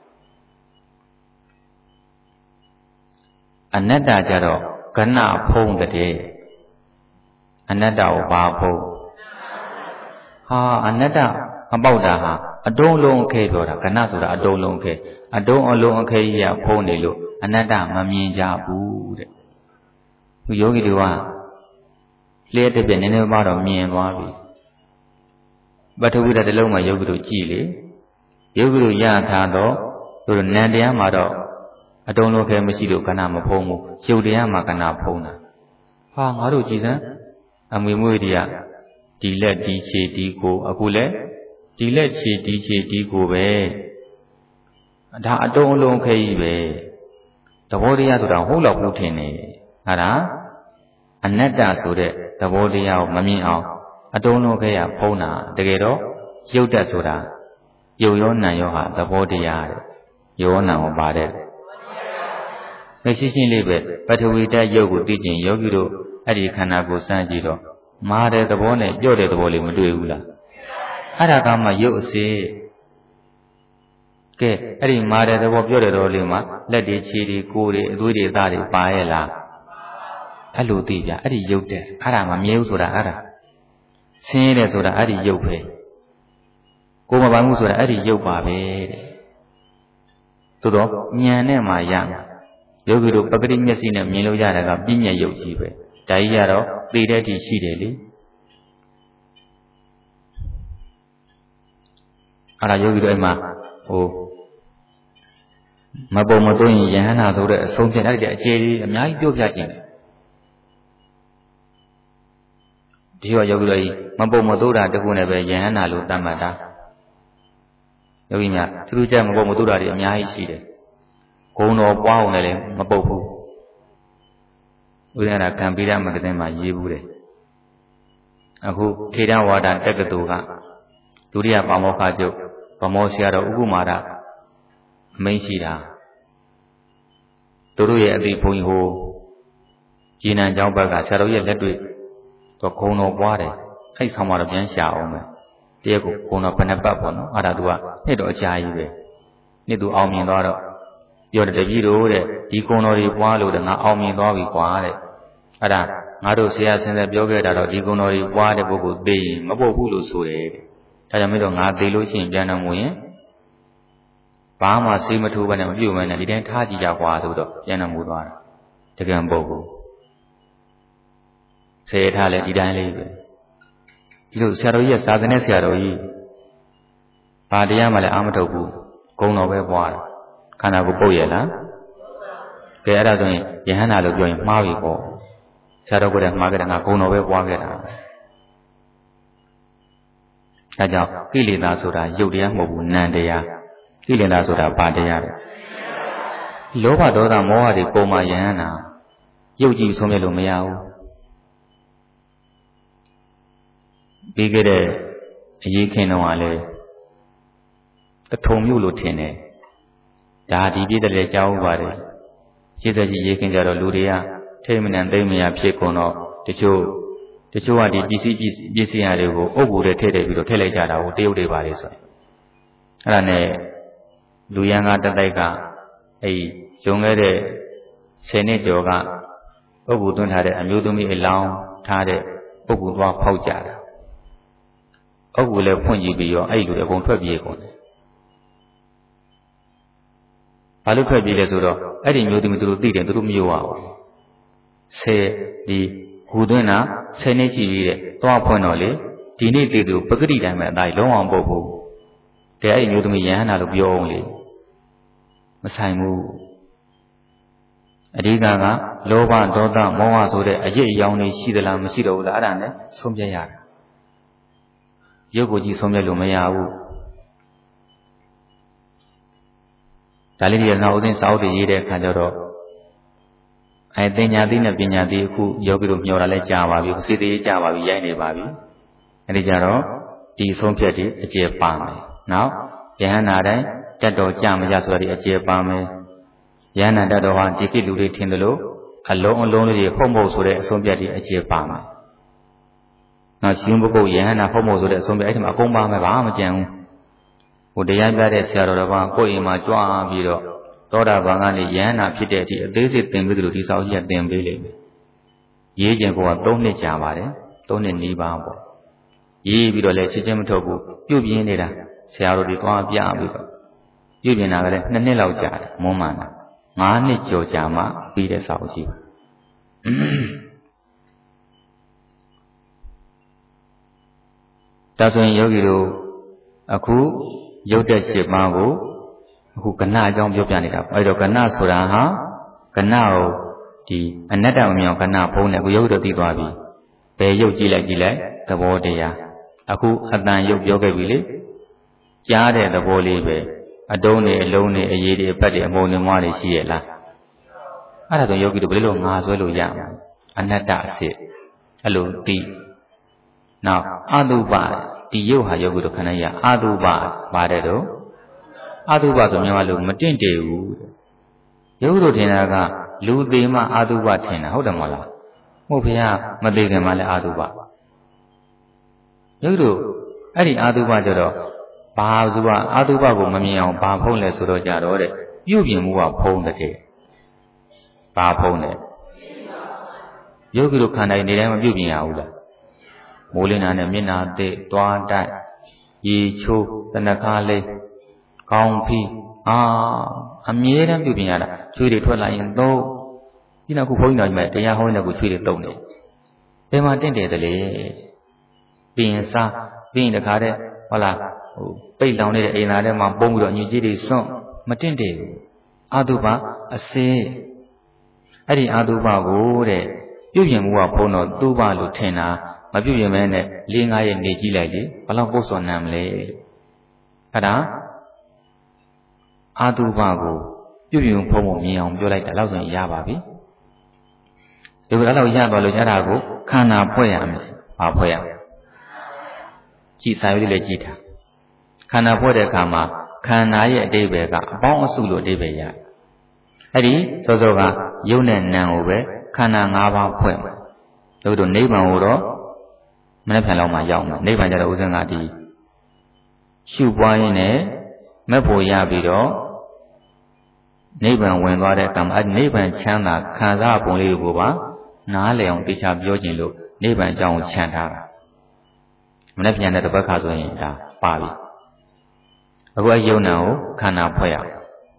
အနတ္တကြတော့ကဏဖုံးတဲ့အနတ္တကိုဘာဖုံးဟာအနတ္တအပေါက်တာဟာအတုံးလုံးအခဲပြောတာကဏဆိုတာအတုံးလုံးအခဲအတုံးအလုံးအခဲကြီးကဖုံးနေလို့အနတ္တမမြင်ကြဘူးတဲ့သူယောဂီတွေကလျှက်တစ်ပြက်နည်းနည်းပါတော့မြင်သွားပြီပထဝီဓာတ်တစ်လုံးမှာယောဂီတို့ကြည်လေယောဂီတို့ရထားတော့သူတို့နံတရားမှာတော့အတုံးလုံးခဲမရှိလို့ကဏမဖုံးဘူးရုပ်တရားမှာကဏဖုံးတာဟာငါတို့ကြည်စမ်းအမွေမွေတွေကဒီလက်ဒီခြေဒီကိုအခုလဲဒီလက်ခြေဒီခြေဒီကိုပဲဒါအတုံးအလုံးခဲကြီးပဲသဘောတရားဆိုတာဟုတ်လောက်ဘူးထင်နေအဲ့ဒါအနတ္တဆိုတဲ့သဘောတရားကိုမမြင်အောင်အတုံးလုံးခဲရဖုံးတာတကယ်တော့ရုပ်တတ်ဆိုတာရုပ်ရောနာမ်ရောဟာသဘောတရားတဲ့ရုပ်ရောနာမ်ကိုပါတဲ့ရှင်းရှင်းလေးပဲပထဝီဓာတ်ရုပ်ကိုသိကျင်ယောဂီတို့အဲ့ဒီခန္ဓာကိုယ်စမ်းကြည့်တော့မာတဲ့သဘောနဲ့ပြော့တဲ့သဘောလေးမတွေ့ဘူးလားအဲ့ဒါကမှရုပ်အစစ်ကဲအဲ့ဒီမာတဲ့သဘောပြော့တဲ့သဘောလေးမှာလက်တွေခြေတွေကိုယ်တွေအသွေးတွေသားတွေပါရဲ့လားအဲ့လိုသိပြအဲ့ဒီရုပ်တဲ့အဲ့ဒါမှမမြဲဘူးဆိုတာအဲ့ဒါဆင်းရဲတယ်ဆိုတာအဲ့ဒီရုပ်ပဲကိုယ်မပိုင်ဘူးဆိုတာအဲ့ဒီရုပ်ပါပဲတဲ့သို့တော့ဉာဏ်နဲ့မှရမှာယောဂီတို့ပဂတိမျက်စိနဲ့မြင်လို့ရတာကပြဉ္ညာရုပ်ကြီးပဲဒါကြီးကတော့သိတဲ့အထိရှိတယ်လေအဲ့ဒါယောဂီတို့အဲ့မှာမပုံမသွင်းရင်ယဟန္တာဆိုတဲ့အဆုံးဖြတ်တတ်တဲ့အကျေကြီးအများကြီးပြောပြခြင်းဒီရောယောဂီတို့မပုံမသွတာတခုနဲ့ပဲယဟန္တာလို့သတ်မှတ်တာယောဂီများသူတို့ကြမပုံမသွတာတွေအများကြီးရှိတယ်ဂုံတော်ပွားအောင်လည်းမပုတ်ဘူးဥဒ္ဒရာကံပိရမဂ္ဂဇင်းမှာရေးဘူးတယ်အခုထေရဝါဒတက္ကသိုလ်ကဒုတိယပါမောက္ခချုပ်ဗမောဆရာတော်ဥက္ကုမာရအမိန့်ရှိတာသူတို့ရဲ့အသိဘုန်းကြီးဟိုရေနံကျောင်းဘက်ကဆရာတော်ရဲ့လက်တွေ့တော့ဂုံတော်ပွားတယ်အဲ့ဆောင်မှာတော့ပြန်ရှာအောင်ပဲတရက်ကိုဂုံတော်ဘယ်နှပတ်ပေါ့နော်အဲ့ဒါသူကနှစ်တော့အကြာကြီးပဲနှစ်သူအောင်မြင်သွားတော့ပြောတယ်တပည့်တို့တဲ့ဒီဂုဏ်တော်တွေပွားလို့တဲ့ငါအောင်မြင်သွားပြီကွာတဲ့အဲ့ဒါငါတို့ဆရာဆင်းသက်ပြောခဲ့တာတော့ဒီဂုဏ်တော်တွေပွားတဲ့ပုဂ္ဂိုလ်သိရင်မပုတ်ဘူးလို့ဆိုတယ်တဲ့ဒါကြောင့်မင်းတို့ငါသိလို့ရှိရင်ပြန်တော်မူရင်ဘာမှစေးမထိုးဘဲနဲ့မပြုတ်မဲနဲ့ဒီတိုင်းထားကြည့်ကြကွာဆိုတော့ပြန်တော်မူသွားတာတကယ်ပုတ်ဘူးစေထားလဲဒီတိုင်းလေးပဲဒီလိုဆရာတော်ကြီးရဲ့စာသင်တဲ့ဆရာတော်ကြီးဘာတရားမှလည်းအာမထုတ်ဘူးဂုဏ်တော်ပဲပွားတာခန္ဓာကိုပုတ်ရလားကဲအဲ့ဒါဆိုရင်ယဟန္တာလို့ပြောရင်မှားပြီပေါ့ဆရာတော်ကလည်းမှားခဲ့တာငါဂုဏ်တော်ပဲပွားခဲ့တာအဲကြောင့်ကိလေသာဆိုတာရုပ်တရားမဟုတ်ဘူးနံတရားကိလေသာဆိုတာဘာတရားလဲလောဘဒေါသမောဟတွေပုံမှယဟန္တာရုပ်ကြည့်ဆုံးပြလို့မရဘူးပြီးခဲ့တဲ့အရေးခင်းတော့ကလည်းတထုံမြို့လို့ထင်တယ်ဒါဒီပြည့်တဲ့ကြောက်ဥပါတယ်ရှေ့ဆက်ကြီးရေးခင်းကြတော့လူတွေကထိမ့်မနှံသိမ့်မရဖြစ်ကုန်တော့တချို့ကဒီပစ္စည်းရတွေကိုအုပ်ဘူးတဲ့ထည့်ပြီးတော့ထည့်လိုက်ကြတာကိုတရုတ်တွေပါလေဆိုအဲ့ဒါနဲ့လူရန်ကတတိုက်ကအဲ့ရုံခဲ့တဲ့10နှစ်ကျော်ကအုပ်ဘူးသွင်းထားတဲ့အမျိုးသမီးအလောင်းထားတဲ့အုပ်ဘူးသွားဖောက်ကြတာအုပ်ဘူးလည်းဖွင့်ကြည့်ပြီးတော့အဲ့လူတွေအကုန်ထွက်ပြေးကုန်တယ်ဘာလို့ထွက်ပြေးလဲဆိုတော့အဲ့ဒီမျိုးသမီးသူတို့သိတယ်သူတို့မယုံရဘူးဒီဂူသွင်းတာ10နှစ်ရှိပြီတဲ့သွားဖွင့်တော့လေဒီနေ့တည်းသူပဂတိတိုင်းပဲအသားလုံးအောင်ပုတ်ဘူးတဲ့အဲ့ဒီမျိုးသမီးယဟန္တာလို့ပြောအောင်လေမဆိုင်ဘူးအဓိကလောဘဒေါသမောဟဆိုတဲ့အရေးအယောင်တွေရှိသလားမရှိတော့ဘူးလားအဲ့ဒါနဲ့ဆုံးဖြတ်ရတာရုပ်ကိုကြည့်ဆုံးဖြတ်လို့မရဘူးဒါလေးတွေနောက်ဦးစင်းစာအုပ်တွေရေးတဲ့အခါကျတော့သင်ညာသိနဲ့ပညာသိအခုယောဂီတို့မျှော်တာလဲကြာပါပြီစိတ်သေးကြာပါပြီရိုက်နေပါပြီအဲဒီကြတော့ဒီဆုံးဖြတ်တွေအကျေပါမယ်နောက်ယဟန္တာတိုင်းတက်တော်ကြမကြဆိုတာဒီအကျေပါမယ်ယဟန္တာတက်တော်ဟာဒီကိလူတွေထင်တယ်လို့အလုံးလေးဟုတ်မဟုတ်ဆိုတဲ့အဆုံးဖြတ်တွေအကျေပါမယ်ရှင်ဘုကုတ်ယဟနာဖုံးဖို့ဆိုတဲ့အဆုံးပြအဲ့ဒီမှာအကုန်ပါမယ်ဘာမှမကြံဘူးဟိုတရားပြတဲ့ဆရာတော်တော်ကကိုယ့်အိမ်မှာကြွားပြီးတော့သောတာပန်ကနေယဟနာဖြစ်တဲ့အထိအသေးစိတ်သင်ပေးသလိုဒီစာအုပ်ကြီးကသင်ပေးလိမ့်မယ်ရေးခြင်းက3နှစ်ကြာပါတယ်3နှစ်နီးပါးပေါ့ရေးပြီးတော့လည်းချက်ချင်းမထုတ်ဘူးပြုတ်ပြင်းနေတာဆရာတော်တွေသွားပြပြီးတော့ပြုတ်ပြင်းတာကလည်း2နှစ်လောက်ကြာတယ်မွန်းမှန်တာ5နှစ်ကျော်ကြာမှပြီးတဲ့စာအုပ်ကြီးဒါဆိုရင်ယောဂီတို့အခုရုပ်တဲ့7ပါးကိုအခုကဏ္ဍအကြောင်းပြောပြနေတာပေါ့အဲ့တော့ကဏ္ဍဆိုတာဟာကဏ္ဍကိုဒီအနတ္တမမြောင်ကဏ္ဍဖုံးတယ်အခုယောဂီတို့သိသွားပြီဘယ်ရုပ်ကြည့်လိုက်သဘောတရားအခုအတန်ရုပ်ပြောခဲ့ပြီလေကြားတဲ့သဘောလေးပဲအတုံးတွေအလုံးတွေအရေးတွေအပတ်တွေအမုံတွေမွားတွေရှိရဲ့လားအဲ့ဒါဆိုယောဂီတို့ဘယ်လိုငါဆွဲလို့ရမှာအနတ္တအစစ်အဲ့လိုသိနောက်အတုပဒီရုပ်ဟာယောဂီတို့ခန္ဓာကြီးအတုပပါတယ်တော့အတုပဆိုမြန်မာလိုမတင့်တယ်ဘူးယောဂီတို့ထင်တာကလူသေးမှအတုပထင်တာဟုတ်တယ်မဟုတ်လားဟုတ်ဖေဟာမသေးခင်မှလည်းအတုပယောဂီတို့အဲ့ဒီအတုပကြတော့ဘာဆိုကအတုပကိုမမြင်အောင်ဘာဖုံးလဲဆိုတော့ကြတော့တဲ့ပြုပြင်မှုကဖုံးတဲ့ဘာဖုံးလဲယောဂီတို့ခန္ဓာနေတိုင်းမပြုပြင်ရဘူးလားမိုးလင်းတာနဲ့မျက်နှာသိသွားတိုက်ရေချိုးတနခါလေးကောင်းဖီးအမြဲတမ်းပြုပြင်ရတာချွေးတွေထွက်လာရင်သုံးဒီနောက်ခုဘုန်းကြီးတော်ကြီးမှတရားဟောနေကိုချွေးတွေတုံနေဘယ်မှာတင့်တယ်တလေပြင်စားပြင်တခါတဲ့ဟုတ်လားဟိုပိတ်လောင်နေတဲ့အိမ်သားထဲမှာပုံပြီးတော့ညစ်ကြေးတွေစွန့်မတင့်တယ်ဘူးအာတုပအစေအဲ့ဒီအာတုပကိုတဲ့ပြုပြင်မှုကဘုန်းတော်သူ့ဘလို့ထင်တာမပြုပြင်မဲနဲ့4-5ရက်နေကြည့်လိုက်လေဘလောက်ပုတ်စော်နမ်းမလဲအဲ့ဒါအာတုပကိုပြုပြင်ဖုံးဖို့မြင်အောင်ပြောလိုက်တာလောက်ဆိုရင်ရပါပြီဒီလိုလောက်ရသွားလို့အဲ့ဒါကိုခန္ဓာဖွဲ့ရမယ်ဘာဖွဲ့ရကြည်စာရွေးလေးကြည်ထားခန္ဓာဖွဲ့တဲ့အခါမှာခန္ဓာရဲ့အတိပ္ပယ်ကအပေါင်းအစုလို့အတိပ္ပယ်ရအဲ့ဒီစောစောကယုတ်နဲ့နံကိုပဲခန္ဓာ5ပါးဖွဲ့မယ်တို့နိဗ္ဗာန်ကိုတော့မနေ့ပြန်လောက်မှရောက်မယ်နိဗ္ဗာန်ကျတော့ဥစဉ်ကဒီရှုပွားရင်းနဲ့မက်ဖို့ရပြီးတော့နိဗ္ဗာန်ဝင်သွားတဲ့အခါမှာအဲ့ဒီနိဗ္ဗာန်ချမ်းသာခံစားပုံလေးကိုပါနားလည်အောင်သိချပြောခြင်းလို့နိဗ္ဗာန်အကြောင်းကိုခြံထားတာမနေ့ပြန်တဲ့တစ်ပတ်ခါဆိုရင်ဒါပါပြီအခုအယုံနံကိုခန္ဓာဖွဲ့ရ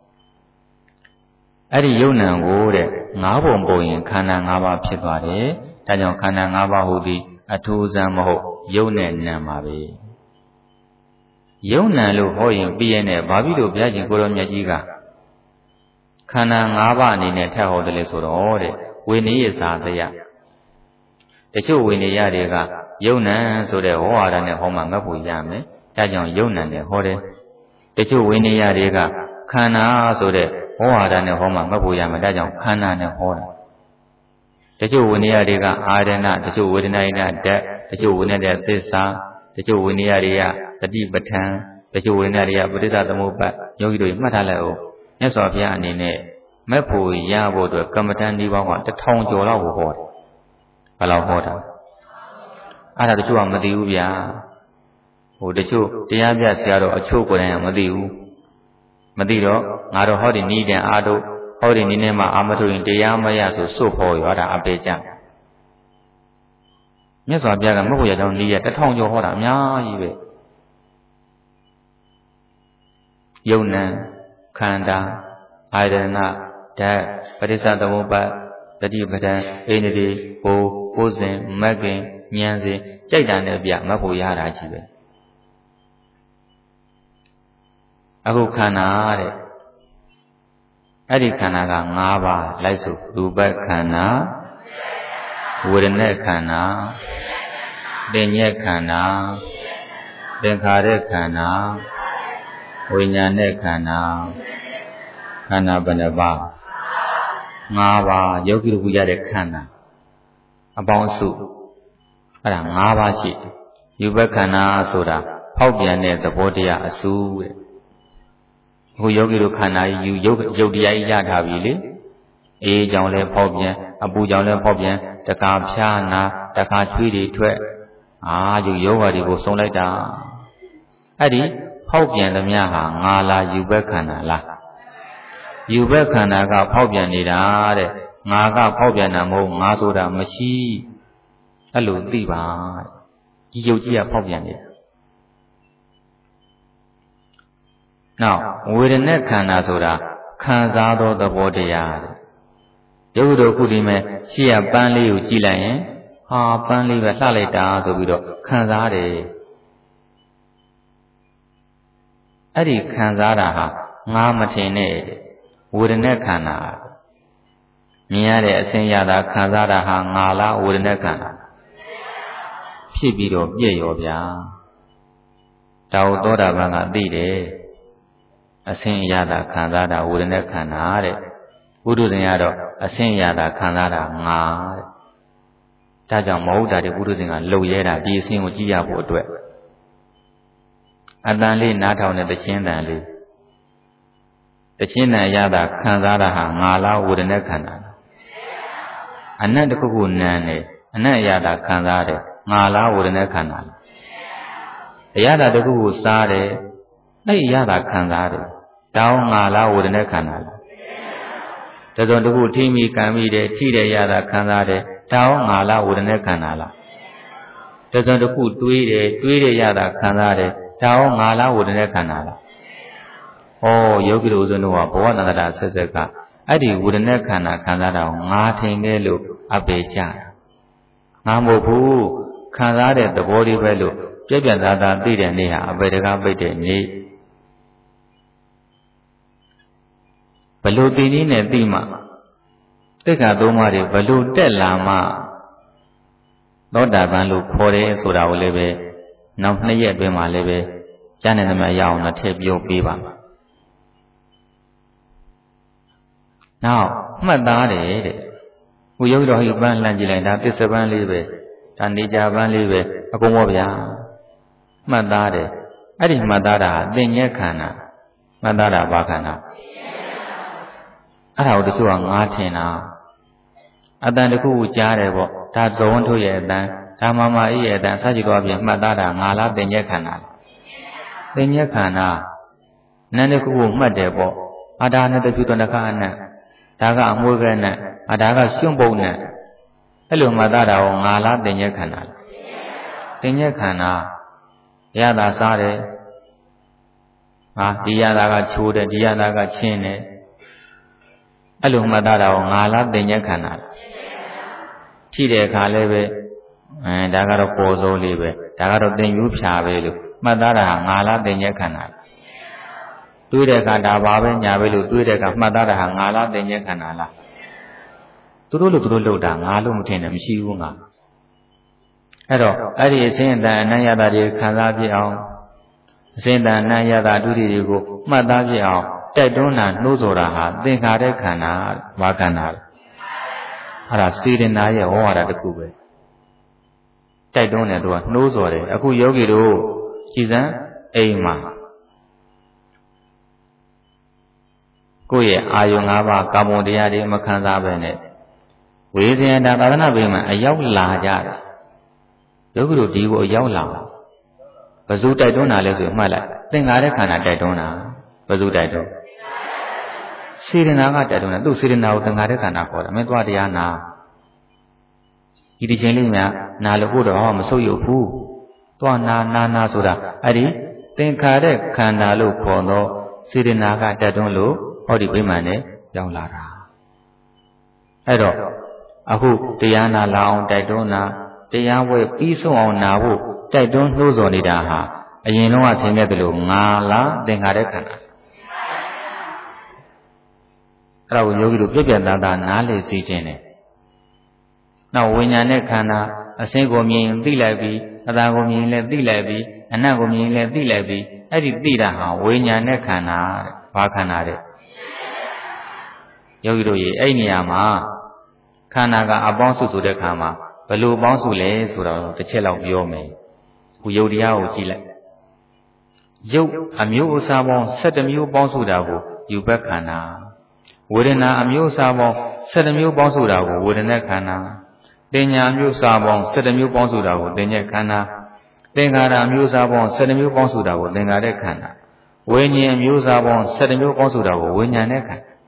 အဲ့ဒီယုံနံကိုတဲ့၅ပုံပုံရင်ခန္ဓာ၅ပါးဖြစ်သွားတယ်ဒါကြောင့်ခန္ဓာ၅ပါးဟူသည်အထူးဆန်းမဟုတ်ယုံနဲ့နံပါပဲယုံနံလို့ဟောရင်ပြည့်ရဲ့နဲ့ဘာဖြစ်လို့ဘုရားရှင်ကိုရောမြတ်ကြီးကခန္ဓာ၅ပါးအနေနဲ့ထပ်ဟောတယ်လေဆိုတော့တဲ့ဝိနည်းစာတရားတချို့ဝိနည်းတွေကယုံနံဆိုတဲ့ဟောဟာရနဲ့ဟောမှငတ်ဖို့ရမယ်ဒါကြောင့်ယုံနံနဲ့ဟောတယ်တချို့ဝိနည်းတွေကခန္ဓာဆိုတဲ့ဟောဟာရနဲ့ဟောမှငတ်ဖို့ရမယ်ဒါကြောင့်ခန္ဓာနဲ့ဟောတာတချို့ဝိနည်းတွေကအာရဏတချို့ဝေဒနာယနာဓာတ်တချို့ဝိနည်းတဲ့သစ္စာတချို့ဝိနည်းတွေကတတိပဋ္ဌာန်တချို့ဝိနည်းတွေကပဋိစ္စသမုပ္ပါယောဂီတို့မှတ်ထားလိုက်အောင်မြတ်စွာဘုရားအနေနဲ့မက်ဖို့ရဖို့အတွက်ကမ္မဋ္ဌာန်းဒီပေါင်းက1000ကျော်လောက်ကိုဟောတယ်ဘယ်လောက်ဟောတာအဲ့ဒါတချို့ကမသိဘူးဗျာဟိုတချို့တရားပြဆရာတော်အချို့ကိုယ်တိုင်ကမသိဘူးမသိတော့ငါတို့ဟောဒီနီးတယ်အားတို့ဟောဒီနီးနေမှာအာမထုတ်ရင်တရားမရဆိုစွတ်ဟောရတာအပေကြမြတ်စွာဘုရားကမဟုတ်ရတော့နီးရ1000ကျော်ဟောတာအများကြီးပဲယုံနံခန္ဓာအာရဏဓာတ်ပရိစ္ဆသမုပ္ပါတတိပဋ္ဌာန်အိန္ဒြေကိုယ်စဉ်မဂ္ဂင်ဉာဏ်စဉ်ကြိုက်တာနဲ့ပြမတ်ဖို့ရတာကြီးပဲအခုခန္ဓာတဲ့အဲ့ဒီခန္ဓာက5ပါးလိုက်စုရူပခန္ဓာဝေဒနာခန္ဓာသင်ညက်ခန္ဓာသင်္ခါရခန္ဓာဝိညာဉ်ခန္ဓာခန္ဓာဘယ်နှပါး5ပါးယောဂီတို့ရတဲ့ခန္ဓာအပေါင်းစုအဲ့ဒါ5ပါးရှိယူဘခန္ဓာဆိုတာဖောက်ပြန်တဲ့သဘောတရားအစုတဲ့အခုယောဂီတို့ခန္ဓာကြီးယူရုပ်တရားကြီးရထားပြီလေအေးကြောင့်လည်းဖောက်ပြန်အပူကြောင့်လည်းဖောက်ပြန်တခါဖြားနာတခါချွေးတွေထွက်ယူယောဂါတွေကိုဆုံးလိုက်တာအဲ့ဒီဖောက်ပြန်သမျှဟာငါလားယူဘက်ခန္ဓာလားယူဘက်ခန္ဓာကဖောက်ပြန်နေတာတဲ့ငါကဖောက်ပြန်တာမဟုတ်ငါဆိုတာမရှိအဲ့လိုသိပါဒီယုတ်ကြီးကဖောက်ပြန်နေတာနောက်ဝေဒနာခန္ဓာဆိုတာခံစားသောသဘောတရားတဲ့ယုတ်တို့ခုဒီမဲ့ရှေ့ကပန်းလေးကိုကြည့်လိုက်ရင်ဟာပန်းလေးပဲလှလိုက်တာဆိုပြီးတော့ခံစားတယ်အဲ့ဒီခံစားတာဟာငါမထင်နဲ့ဝေဒနာခန္ဓာမြင်ရတဲ့အစင်းရတာခံစားတာဟာငါလားဝေဒနာခန္ဓာဖြစ်ပြီးတော့ပြည့်ရောဗျာတောက်သောတာပန်ကသိတယ်အစင်းရတာခံစားတာဝေဒနာခန္ဓာတဲ့ဘုဒ္ဓဇင်ကတော့အစင်းရတာခံစားတာငါတဲ့ဒါကြောင့်မဟုတ်တာတွေဘုဒ္ဓဇင်ကလှုပ်ရဲတာဒီအစင်းကိုကြည့်ရဖို့အတွက်အတန်လေးနားထောင်တဲ့တခြင်းတန်လေးတခြင်းတန်ရတာခံစားတာဟာငါလားဝေဒနာခန္ဓာအနတ်တစ်ခုခုနန်းတယ်အနတ်ရတာခံစားတယ်ငါလားဝေဒနာခန္ဓာအရတာတစ်ခုခုစားတယ်အဲ့ရတာခံစားတယ်တောင်းငါလားဝေဒနာခန္ဓာလားတစုံတစ်ခုထိမိကံမိတယ်ထိတယ်ရတာခံစားတယ်တောင်းငါလားဝေဒနာခန္ဓာလားတစုံတစ်ခုတွေးတယ်တွေးတယ်ရတာခံစားတယ်တောင်းငါလားဝေဒနာခန္ဓာလားယောဂီတို့ဦးဇင်းတို့ကဘဝတန္တရာဆက်ဆက်ကအဲ့ဒီဝေဒနာခန္ဓာခံစားတာကိုငါထင်တယ်လို့အပေကြတာငါမဟုတ်ဘူးခံစားတဲ့သဘောလေးပဲလို့ပြည့်ပြည့်သားသားသိတဲ့နေ့ဟာအပေတကားပိတ်တဲ့နေ့ဘလို့သိနည်းနဲ့သိမှတိက္ခာသုံးပါးတွေဘလို့တက်လာမှသောတာပန်လို့ခေါ်တယ်ဆိုတာကိုလည်းပဲနောက်2ရက်အတွင်းမှာလည်းပဲကြားနေသမျှရအောင်တော့ထည့်ပြောပေးပါမယ်နောက်မှတ်သားတယ်တဲ့ဟိုယောဂီတော်ဟိပန်းလှမ်းကြည့်လိုက်ဒါသစ္စာပန်းလေးပဲဒါနေကြပန်းလေးပဲအကုန်ပေါ့ဗျာမှတ်သားတယ်အဲ့ဒီမှတ်သားတာသင်္ညက်ခန္ဓာမှတ်သားတာဘာခန္ဓာအဲ့ဒါကိုတချို့ကငါထင်တာအတန်တစ်ခုခုကြားတယ်ပေါ့ဒါဇဝန်းထုတ်ရဲ့အတန်ဒါမမအေးရဲ့အတန်စကြည့်တော့ပြန်မှတ်သားတာငါလားသင်္ညက်ခန္ဓာသင်္ညက်ခန္ဓာနန်းတစ်ခုခုမှတ်တယ်ပေါ့အာဒါနဲ့တဖြူတနခအနတ်ဒါကအမွေးကဲနဲ့ဒါကရှုံ့ပုတ်နဲ့အဲ့လိုမှတ်သားတာကိုငါလားသင်္ညက်ခန္ဓာလားသင်္ညက်ခန္ဓာရတာစားတယ်ဒီရတာကချိုးတယ်ဒီရတာကချင်းတယ်အဲ့လိုမှတ်သားတာကိုငါလားသင်္ညက်ခန္ဓာလားထိတဲ့အခါလည်းပဲဒါကတော့ပေါ်စိုးလေးပဲဒါကတော့သင်ယူဖြာပဲလို့မှတ်သားတာငါလားသင်္ညက်ခန္ဓာလားတွေးတဲ့အခါဒါပါပဲညာပဲလို့တွေးတဲ့အခါမှတ်သားတာငါလားသင်္ညက်ခန္ဓာလားသူတို့လုပ်တာငါလို့မထင်တယ်မရှိဘူးငါအဲ့တော့အဲ့ဒီအစဉ်အတန်အနံ့ရတာတွေခံစားပြအောင်အစဉ်အတန်အနံ့ရတာဒုတိယတွေကိုမှတ်သားပြအောင်တိုက်တွန်းတာနှိုးဆော်တာဟာသင်္ခါရခန္ဓာဘာခန္ဓာလဲအဲ့ဒါစေတနာရဲ့ဝါဒတစ်ခုပဲတိုက်တွန်းတယ်သူကနှိုးဆော်တယ်အခုယောဂီတို့ကြည်စံအိမ်မှာကိုယ့်ရဲ့အာယုံ၅ပါးကာမဂုဏ်တရားတွေမခံစားပဲနဲ့ဝိဇ္ဇာသာသနာ့ဘေးမှာအရောက်လာကြတယ်ယောဂီတို့ဒီကိုအရောက်လာဘယ်သူတိုက်တွန်းတာလဲဆိုမှတ်လိုက်သင်္ခါရခန္ဓာတိုက်တွန်းတာဘယ်သူတိုက်တွန်းစေတနာကတိုက်တွန်းတာသူ့စေတနာကိုသင်္ခါရခန္ဓာခေါ်တယ်မင်းသွားတရားနာဒီချိန်လေးများနာလို့ဖို့တော့မဆုပ်ယုပ်ဘူးသွားနာဆိုတာအဲ့ဒီသင်္ခါရခန္ဓာလို့ခေါ်တော့စေတနာကတိုက်တွန်းလို့ဟောဒီဗိမာန်နဲ့ရောက်လာတာအဲ့တော့အခုတရားနာလာအောင်တိုက်တွန်းတာတရားဝဲပြီးဆုံးအောင်နာဖို့တိုက်တွန်းနှိုးဆော်နေတာဟာအရင်တော့ထင်ခဲ့တယ်လို့ငါလားသင်္ခါရခန္ဓာအဲ့ဒါကိုယောဂီတို့ပြည့်ပြည့်သားသားနားလည်သိခြင်းနဲ့နောက်ဝိညာဉ်နဲ့ခန္ဓာအစင်းကိုမြင်ရင်သိလိုက်ပြီအသာကိုမြင်ရင်လည်းသိလိုက်ပြီအနတ်ကိုမြင်ရင်လည်းသိလိုက်ပြီအဲ့ဒီသိတာဟာဝိညာဉ်နဲ့ခန္ဓာတဲ့ဘာခန္ဓာတဲ့ယောဂီတို့ရေအဲ့နေရာမှာခန္ဓာကအပေါင်းစုဆိုတဲ့ခါမှာဘယ်လိုပေါင်းစုလဲဆိုတော့တစ်ချက်လောက်ပြောမယ်ခုယုတ်တရားကိုကြည့်လိုက်ယုတ်အမျိုးအစားပေါင်း17မျိုးပေါင်းစုတာကိုယူဘက်ခန္ဓာဝေဒနာအမျိုးအစားပေါင်း17မျိုးပေါင်းစုတာကိုဝေဒနာခန္ဓာတင်ညာမျိုးစားပေါင်း17မျိုးပေါင်းဆိုတာကိုတင်ညက်ခန္ဓာသင်္ခါရမျိုးစားပေါင်း17မျိုးပေါင်းဆိုတာကိုသင်္ခါရခန္ဓာဝိညာဉ်မျိုးစားပေါင်း17မျိုးပေါင်းဆိုတာကိုဝိညာဉ်နဲ့ခန္ဓာ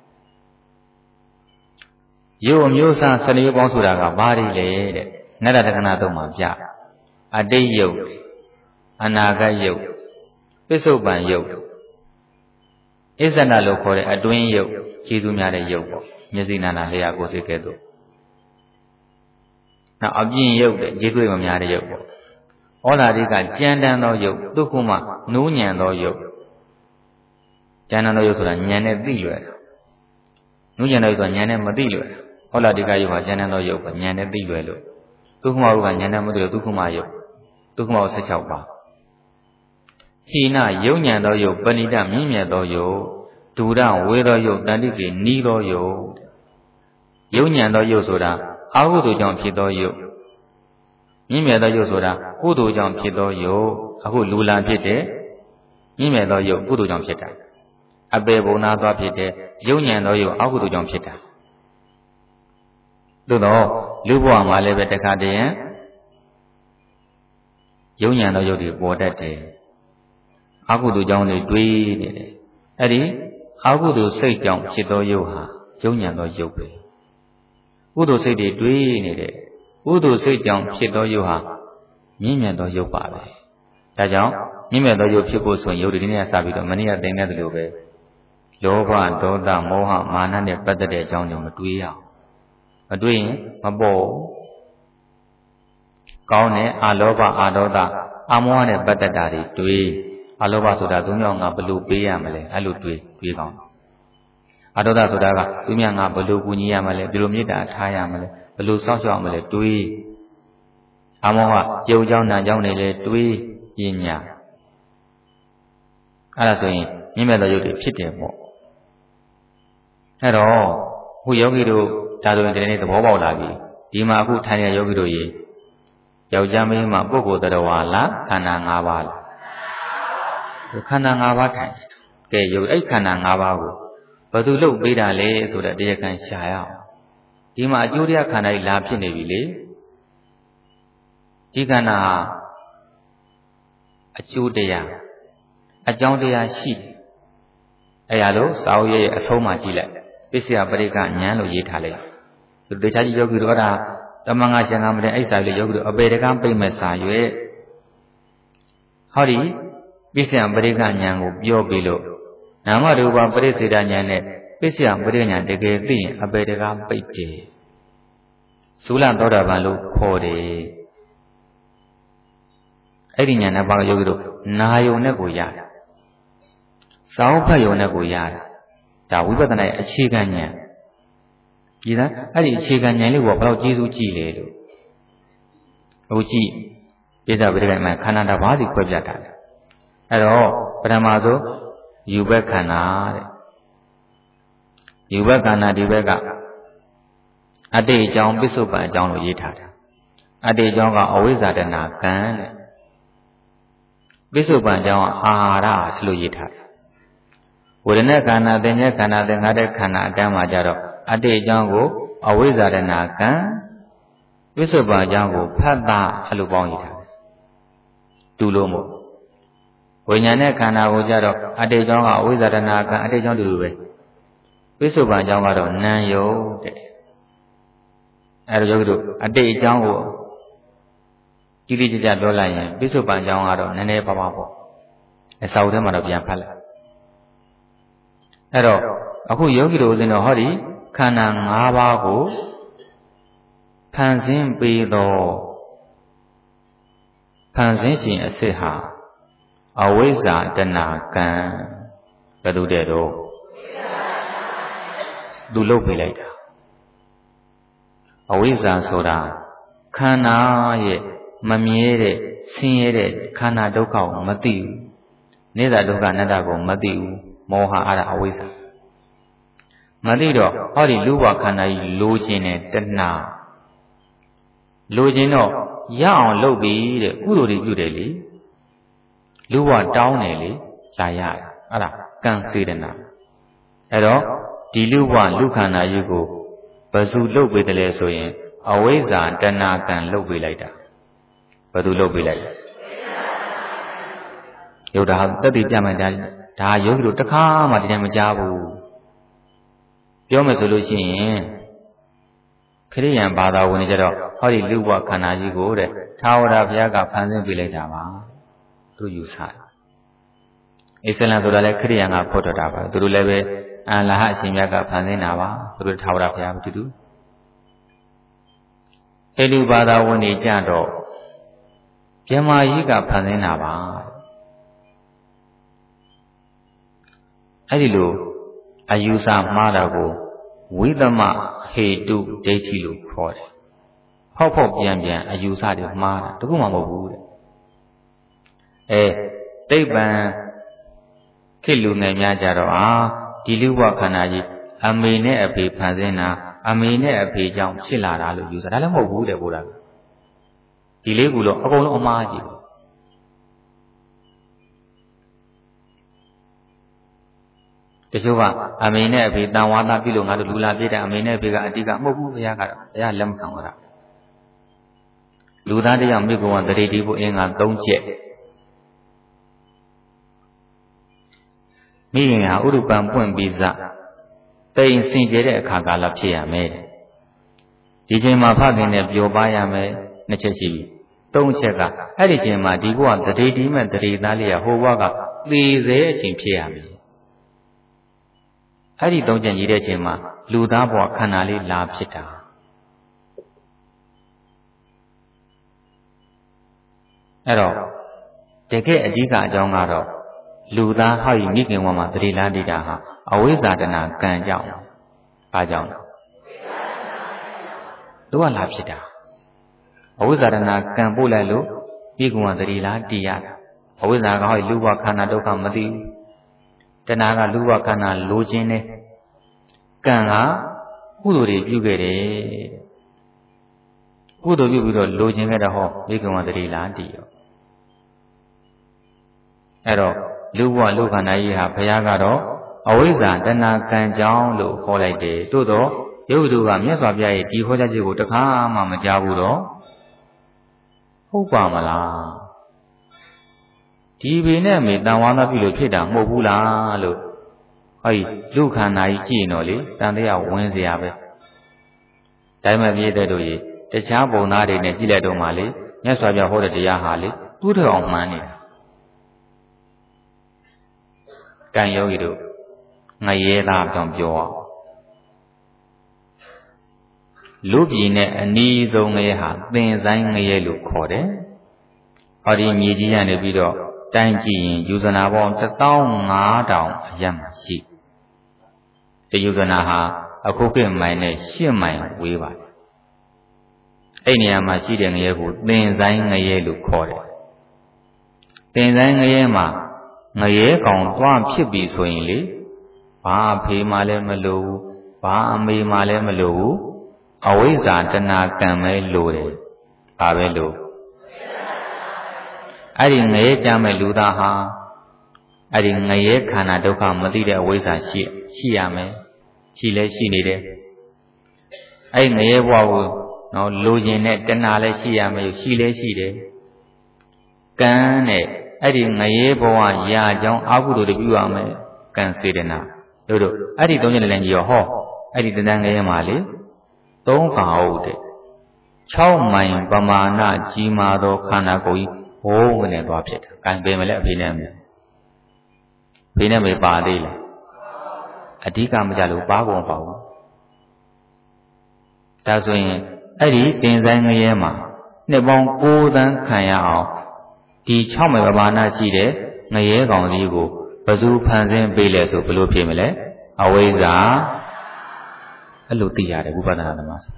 ရုပ်မျိုးစား17မျိုးပေါင်းဆိုတာကဘာတွေလဲတဲ့နတ္တတက္ကနာသုံးမှာပြအတိတ်ယုတ်အနာဂတ်ယုတ်ပစ္စုပန်ယုတ်အစ္ဆန္ဒလို့ခေါ်တဲ့အတွင်းယုတ်ကျေးဇူးများတဲ့ယုတ်ပေါ့မျက်စိနာနာလျှာကိုယ်စိတ်ကဲ့သို့နောက်အပြင်ယုတ်တဲ့ကျေးဇူးမများတဲ့ယုတ်ပေါ့ဩလာရိကကြမ်းတမ်းသောယုတ်ဒုက္ခမှနူးညံသောယုတ်ကြမ်းတမ်းသောယုတ်ဆိုတာဉာဏ်နဲ့သိလွယ်တာနူးညံသောယုတ်ဆိုတာဉာဏ်နဲ့မသိလွယ်တာဩလာရိကယုတ်ကကြမ်းတမ်းသောယုတ်ပဲဉာဏ်နဲ့သိလွယ်လို့ဒုက္ခမှကဉာဏ်နဲ့မသိလို့ဒုက္ခမှယုတ်ဒုက္ခမှ16ပါဟိနယုံဉဏ်သောယုတ်ပဏိတမြင့်မြတ်သောယုတ်ဒုရဝေသောယုတ်တန်တိကေနီးသောယုတ်ယုံဉဏ်သောယုတ်ဆိုတာအာဟုတုကြောင့်ဖြစ်သောယုတ်မြင့်မြတ်သောယုတ်ဆိုတာကုသိုလ်ကြောင့်ဖြစ်သောယုတ်အခုလူလံဖြစ်တဲ့မြင့်မြတ်သောယုတ်ကုသိုလ်ကြောင့်ဖြစ်တာအပေဘုံနာသွားဖြစ်တဲ့ယုံဉဏ်သောယုတ်အာဟုတုကြောင့်ဖြစ်တာသို့တော့လူဘဝမှာလည်းပဲတခါတည်းယံယုံဉဏ်သောယုတ်တွေပေါ်တတ်တယ်အာဟုတုကြောင့်တွေတွေးနေတယ်အဲ့ဒီအာဟုတုစိတ်ကြောင့်ဖြစ်သောယုတ်ဟာယုံဉဏ်သောယုတ်ပဲကုသိုလ်စိတ်တွေတွေးနေတယ်ကုသိုလ်စိတ်ကြောင့်ဖြစ်သောယုတ်ဟာမြင့်မြတ်သောယုတ်ပါပဲဒါကြောင့်မြင့်မြတ်သောယုတ်ဖြစ်ဖို့ဆိုရင်ယုတ်ဒီနေ့ကစပြီးတော့မနေ့ကသင်ခဲ့သလိုပဲလောဘဒေါသမောဟမာနနဲ့ပတ်သက်တဲ့အကြောင်းတွေမတွေးရအောင်မတွေးရင်မပေါ်ကောင်းတဲ့အာလောဘအာဒေါသအာမောဟနဲ့ပတ်သက်တာတွေတွေးအာလောဘဆိုတာသူများငါဘယ်လိုပေးရမလဲအဲ့လိုတွေးကောင်းအာဒေါသဆိုတာကသူများငါဘယ်လိုကူညီရမလဲဘယ်လိုမေတ္တာထားရမလဲဘယ်လိုစောင့်ရှောက်ရမလဲတွေးအာမောဟယုံကြောင်းနာကြောင်းတွေလည်းတွေးပညာအဲ့ဒါဆိုရင်မြင့်မြတ်သောယုတ်တွေဖြစ်တယ်ပေါ့အဲ့တော့ခုယောဂီတို့ဒါဆိုရင်ဒီနေ့သဘောပေါက်လာပြီဒီမှာအခုထိုင်တဲ့ယောဂီတို့ရေယောက်ျားမင်းမပုဂ္ဂိုလ်တရားဝါလားခန္ဓာ၅ပါးလားခန္ဓာ၅ပါးထိုင်ကဲယုတ်အဲ့ခန္ဓာ၅ပါးကိုဘယ်သူလုပ်ပေးတာလဲဆိုတဲ့တရားခံရှာရအောင်ဒီမှာအကျိုးတရားခန္ဓာကြီးလာဖြစ်နေပြီလေဒီခန္ဓာအကျိုးတရားအကြောင်းတရားရှိအဲ့ရလို့စာအုပ်ရဲ့အဆုံးမှာကြည့်လိုက်ပစ္စယပရိက္ခဉာဏ်လို့ရေးထားလိုက်သူတခြားကြီးယောဂီတို့အဲ့ဒါတမန်ငါရှင်ကမတဲ့အဲ့စာလေးယောဂီတို့အပေတကပိတ်မဲ့စာရွယ်ဟောဒီပစ္စယပရိက္ခဉာဏ်ကိုပြောပြီးလို့နာမရူပပရိစ္ဆေဒဉာဏ်နဲ့ပစ္စယပရိက္ခဉာဏ်တကယ်သိရင်အပေတကပိတ်တယ်ဇူလသောတာပန်လို့ခေါ်တယ်အဲ့ဒီဉာဏ်နဲ့ပါယောဂီတို့နာယုံနဲ့ကိုရတယ်စောင်းဖတ်ယုံနဲ့ကိုရတယ်ဒါဝိပဿနာရဲ့အခြေခံဉာဏ်ဒီသားအဲ့ဒီအခြေခံဉာဏ်လေးကိုဘယ်တော့ကျေးဇူးကြည့်လဲလို့အခုကြည့်ပိဿဝိဒကမှာခန္ဓာတစ်ပါးစီခွဲပြတာတယ်အဲ့တော့ပထမဆုံးယူဘက်ခန္ဓာတဲ့ယူဘက်ခန္ဓာဒီဘက်ကအတ္တိအကြောင်းပစ္စုပန်အကြောင်းလို့ရေးထားတာအတ္တိအကြောင်းကအဝိဇ္ဇာတဏကံတဲ့ပစ္စုပန်အကြောင်းကအာဟာရလို့ရေးထားတယ်ဝေဒနာခန္ဓာသင်္ညေခန္ဓာသင်္ခါရခန္ဓာအတန်းမှာကြတော့အတ္တိအကြောင်းကိုအဝိဇ္ဇာတဏကံပစ္စုပန်အကြောင်းကိုဖတ်တာအဲ့လိုပေါင်းရေးထားတယ်တူလို့မို့ဝိညာဉ်နဲ့ခန္ဓာကိုကြတော့အတ္တိအကြောင်းကအဝိဇ္ဇာတဏကံအတ္တိအကြောင်းတူတူပဲပစ္စုပန်အကြောင်းကတော့နာမ်ယုတ်တဲ့အဲ့တော့ယောဂီတို့အတ္တိအကြောင်းကိုကြည့်ကြည့်ကြပြောလိုက်ရင်ပစ္စုပန်အကြောင်းကတော့နည်းနည်းပါးပါးပေါ့အစာအုပ်ထဲမှာတော့ပြန်ဖတ်လိုက်အဲ့တော့အခုယောဂီတို့ဦးဇင်းတော်ဟောဒီခန္ဓာ၅ပါးကိုဖန်ဆင်းပေးသောဖန်ဆင်းရှင်အစစ်ဟာအဝိဇ္ဇာတဏကံဘယ်သူတဲ့တော့သူလုတ်ပေးလိုက်တာအဝိဇ္ဇာဆိုတာခန္ဓာရဲ့မမြဲတဲ့ဆင်းရဲတဲ့ခန္ဓာဒုက္ခကိုမသိဘူးနေတာဒုက္ခအနတ္တကိုမသိဘူးမောဟအဲ့ဒါအဝိဇ္ဇာမသိတော့ဟောဒီလူဘဝခန္ဓာကြီးလိုချင်တဲ့တဏှာလိုချင်တော့ရအောင်လုပ်ပြီးတဲ့ကုသိုလ်တွေပြုတယ်လေလူဘဝတောင်းတယ်လေလာရတယ်အဲ့ဒါကံစေတနာအဲ့တော့ဒီလူဘဝလူခန္ဓာကြီးကိုဘယ်သူလုပ်ပေးတယ်လဲဆိုရင်အဝိဇ္ဇာတဏှာကံလုပ်ပေးလိုက်တာဘယ်သူလုပ်ပေးလိုက်ရုပ်ဒါတက်တည်ပြမယ်ဒါယောဂီတို့တစ်ခါမှတကယ်မကြားဘူးပြောမယ်ဆိုလို့ရှိရင်ခရိယံဘာသာဝင်တွေကြတော့ဟောဒီလူဘဝခန္ဓာကြီးကိုတဲ့ထာဝရဘုရားကဖန်ဆင်းပေးလိုက်တာပါသူယူဆတယ်အစ္စလမ်ဆိုတာလည်းခရိယံကဖော်ထုတ်တာပါသူတို့လည်းပဲအလဟအရှင်မြတ်ကဖန်ဆင်းတာပါသူတို့ထာဝရဘုရားမတူဘူးအဲ့ဒီဘာသာဝင်တွေကြတော့မြမကြီးကဖန်ဆင်းတာပါအဲ့ဒီလိုအယူဆမှားတာကိုဝိသမဟေတုဒိဋ္ဌိလို့ခေါ်တယ်ဖောက်ဖောက်ပြန်ပြန်အယူဆတွေမှားတာတခုမှမဟုတ်ဘူးတဲ့တိဗ္ဗံခေတ်လူငယ်များကြတော့ဒီလူဘဝခန္ဓာကြီးအမေနဲ့အဖေဖန်ဆင်းတာအမေနဲ့အဖေကြောင့်ဖြစ်လာတာလို့ယူဆဒါလည်းမဟုတ်ဘူးတဲ့ဘုရားဒီလေးခုလုံးအကုန်လုံးအမှားကြီးတချို့ကအမေနဲ့အဖေတန်ဝါသပြုလို့ငါတို့လူလာပြည့်တဲ့အမေနဲ့အဖေကအတိကမဟုတ်ဘူးဘုရားကတော့ဘုရားလက်မခံပါဘူးလူသားတယောက်မိဘဝတရေတီဖို့အင်္ဂါ၃ချက်မိခင်ဟာဥရုပံပွင့်ပြီးစတိမ်စင်ကြဲတဲ့အခါကာလဖြစ်ရမယ်ဒီချိန်မှာဖခင်နဲ့ပျော်ပါရမယ်နှစ်ချက်ရှိပြီ၃ချက်ကအဲ့ဒီချိန်မှာဒီဘဝတရေတီမဲ့တရေသားလေးကဟိုဘဝကသေစေအချိန်ဖြစ်ရမယ်အဲ့ဒီ၃ချက်ကြီးတဲ့အချိန်မှာလူသားဘဝခန္ဓာလေးလာဖြစ်တာအဲ့တော့တကယ်အကြီးကအကြောင်းကတော့လူသားဟောဒီမိခင်ဘဝမှာတရေလာနေတာဟာအဝိဇ္ဇာတဏကံကြောင့်ဘာကြောင့်လဲသူကလာဖြစ်တာအဝိဇ္ဇာတဏကံပို့လိုက်လို့မိခင်ဘဝတရေလာတည်ရတာအဝိဇ္ဇာကဟောဒီလူဘဝခန္ဓာဒုက္ခမသိဘူးတဏှာကလူဘဝခန္ဓာလိုချင်တယ်ကံကကုသိုလ်တွေပြုခဲ့တယ်ကုသိုလ်ပြုပြီးတော့လိုချင်ခဲ့တော့ဟောမိခင်ဘဝတရေလာတည်ရောအဲ့တော့လူဘဝလူခန္ဓာကြီးဟာဘုရားကတော့အဝိဇ္ဇာတဏှာကံကြောင့်လို့ခေါ်လိုက်တယ်သို့တော့ယုတ်တုကမြတ်စွာဘုရားရဲ့ဒီဟောကြားချက်ကိုတခါမှမကြားဘူးတော့ဟုတ်ပါမလားဒီဘေနဲ့မေတန်ဝါသပြုလို့ဖြစ်တာမဟုတ်ဘူးလားလို့ဟောဒီလူခန္ဓာကြီးကြည့်ရင်တော့လေတန်တရားဝင်เสียပဲဒါမှမပြည့်တဲ့တို့ရေတခြားပုံသားတွေနဲ့ကြည့်လိုက်တော့မှလေမြတ်စွာဘုရားဟောတဲ့တရားဟာလေသူ့ထက်အောင်မှန်းနေတာကံယောဂီတို့ငရဲသားတောင်ပြောအောင်လူပြည်နဲ့အနီးဆုံးငရဲဟာသင်ဆိုင်ငရဲလို့ခေါ်တယ်ဟောဒီမြေကြီးရနေပြီးတော့တိုင်းကြည့်ရင်ယူဇနာပေါင်း15000အရက်မှရှိဒီယူဇနာဟာအခုခေတ်မိုင်နဲ့8မိုင်ဝေးပါတယ်အဲ့နေရာမှာရှိတဲ့ငရဲကိုသင်ဆိုင်ငရဲလို့ခေါ်တယ်သင်ဆိုင်ငရဲမှာငရဲကောင်သွားဖြစ်ပြီဆိုရင်လေဘာအဖေမှလည်းမလိုဘူးဘာအမေမှလည်းမလိုဘူးအဝိဇ္ဇာတဏှာကံပဲလိုတယ်ဘာပဲလိုအဲ့ဒီငရဲကြမဲ့လူသားဟာအဲ့ဒီငရဲခန္ဓာဒုက္ခမသိတဲ့အဝိဇ္ဇာရှိရမယ်ရှိလဲရှိနေတယ်အဲ့ငရဲဘဝကိုနော်လိုချင်တဲ့တဏှာလည်းရှိရမယ်ရှိလဲရှိတယ်ကံနဲ့အဲ့ဒီငရဲဘဝရာကြောင်းအာဟုတို့ပြုရမယ်ကံစေတနာတို့အဲ့ဒီသုံးချက်လည်းကြီးရောဟောအဲ့ဒီတဏှာငရဲမှာလေ3ခါဟုတ်တဲ့6မိုင်ပမာဏကြီးမာသောခန္ဓာကိုယ်ကြီးဘုံနဲ့သွားဖြစ်တာကံပင်မလဲအဖေနဲ့မလဲဖေနဲ့မေပါသေးလားအဓိကမကြလို့ပါကုန်ပါဘူးဒါဆိုရင်အဲ့ဒီသင်္ဆိုင်ငရဲမှာနှစ်ပေါင်း9သန်းခံရအောင်ဒီ6မိုင်ပမာဏရှိတဲ့ငရဲကောင်ကြီးကိုဘယ်သူဖန်ဆင်းပေးလဲဆိုဘယ်လိုဖြစ်မလဲအဝိဇ္ဇာအဲ့လိုသိရတယ်ဝိပဿနာသမားဆို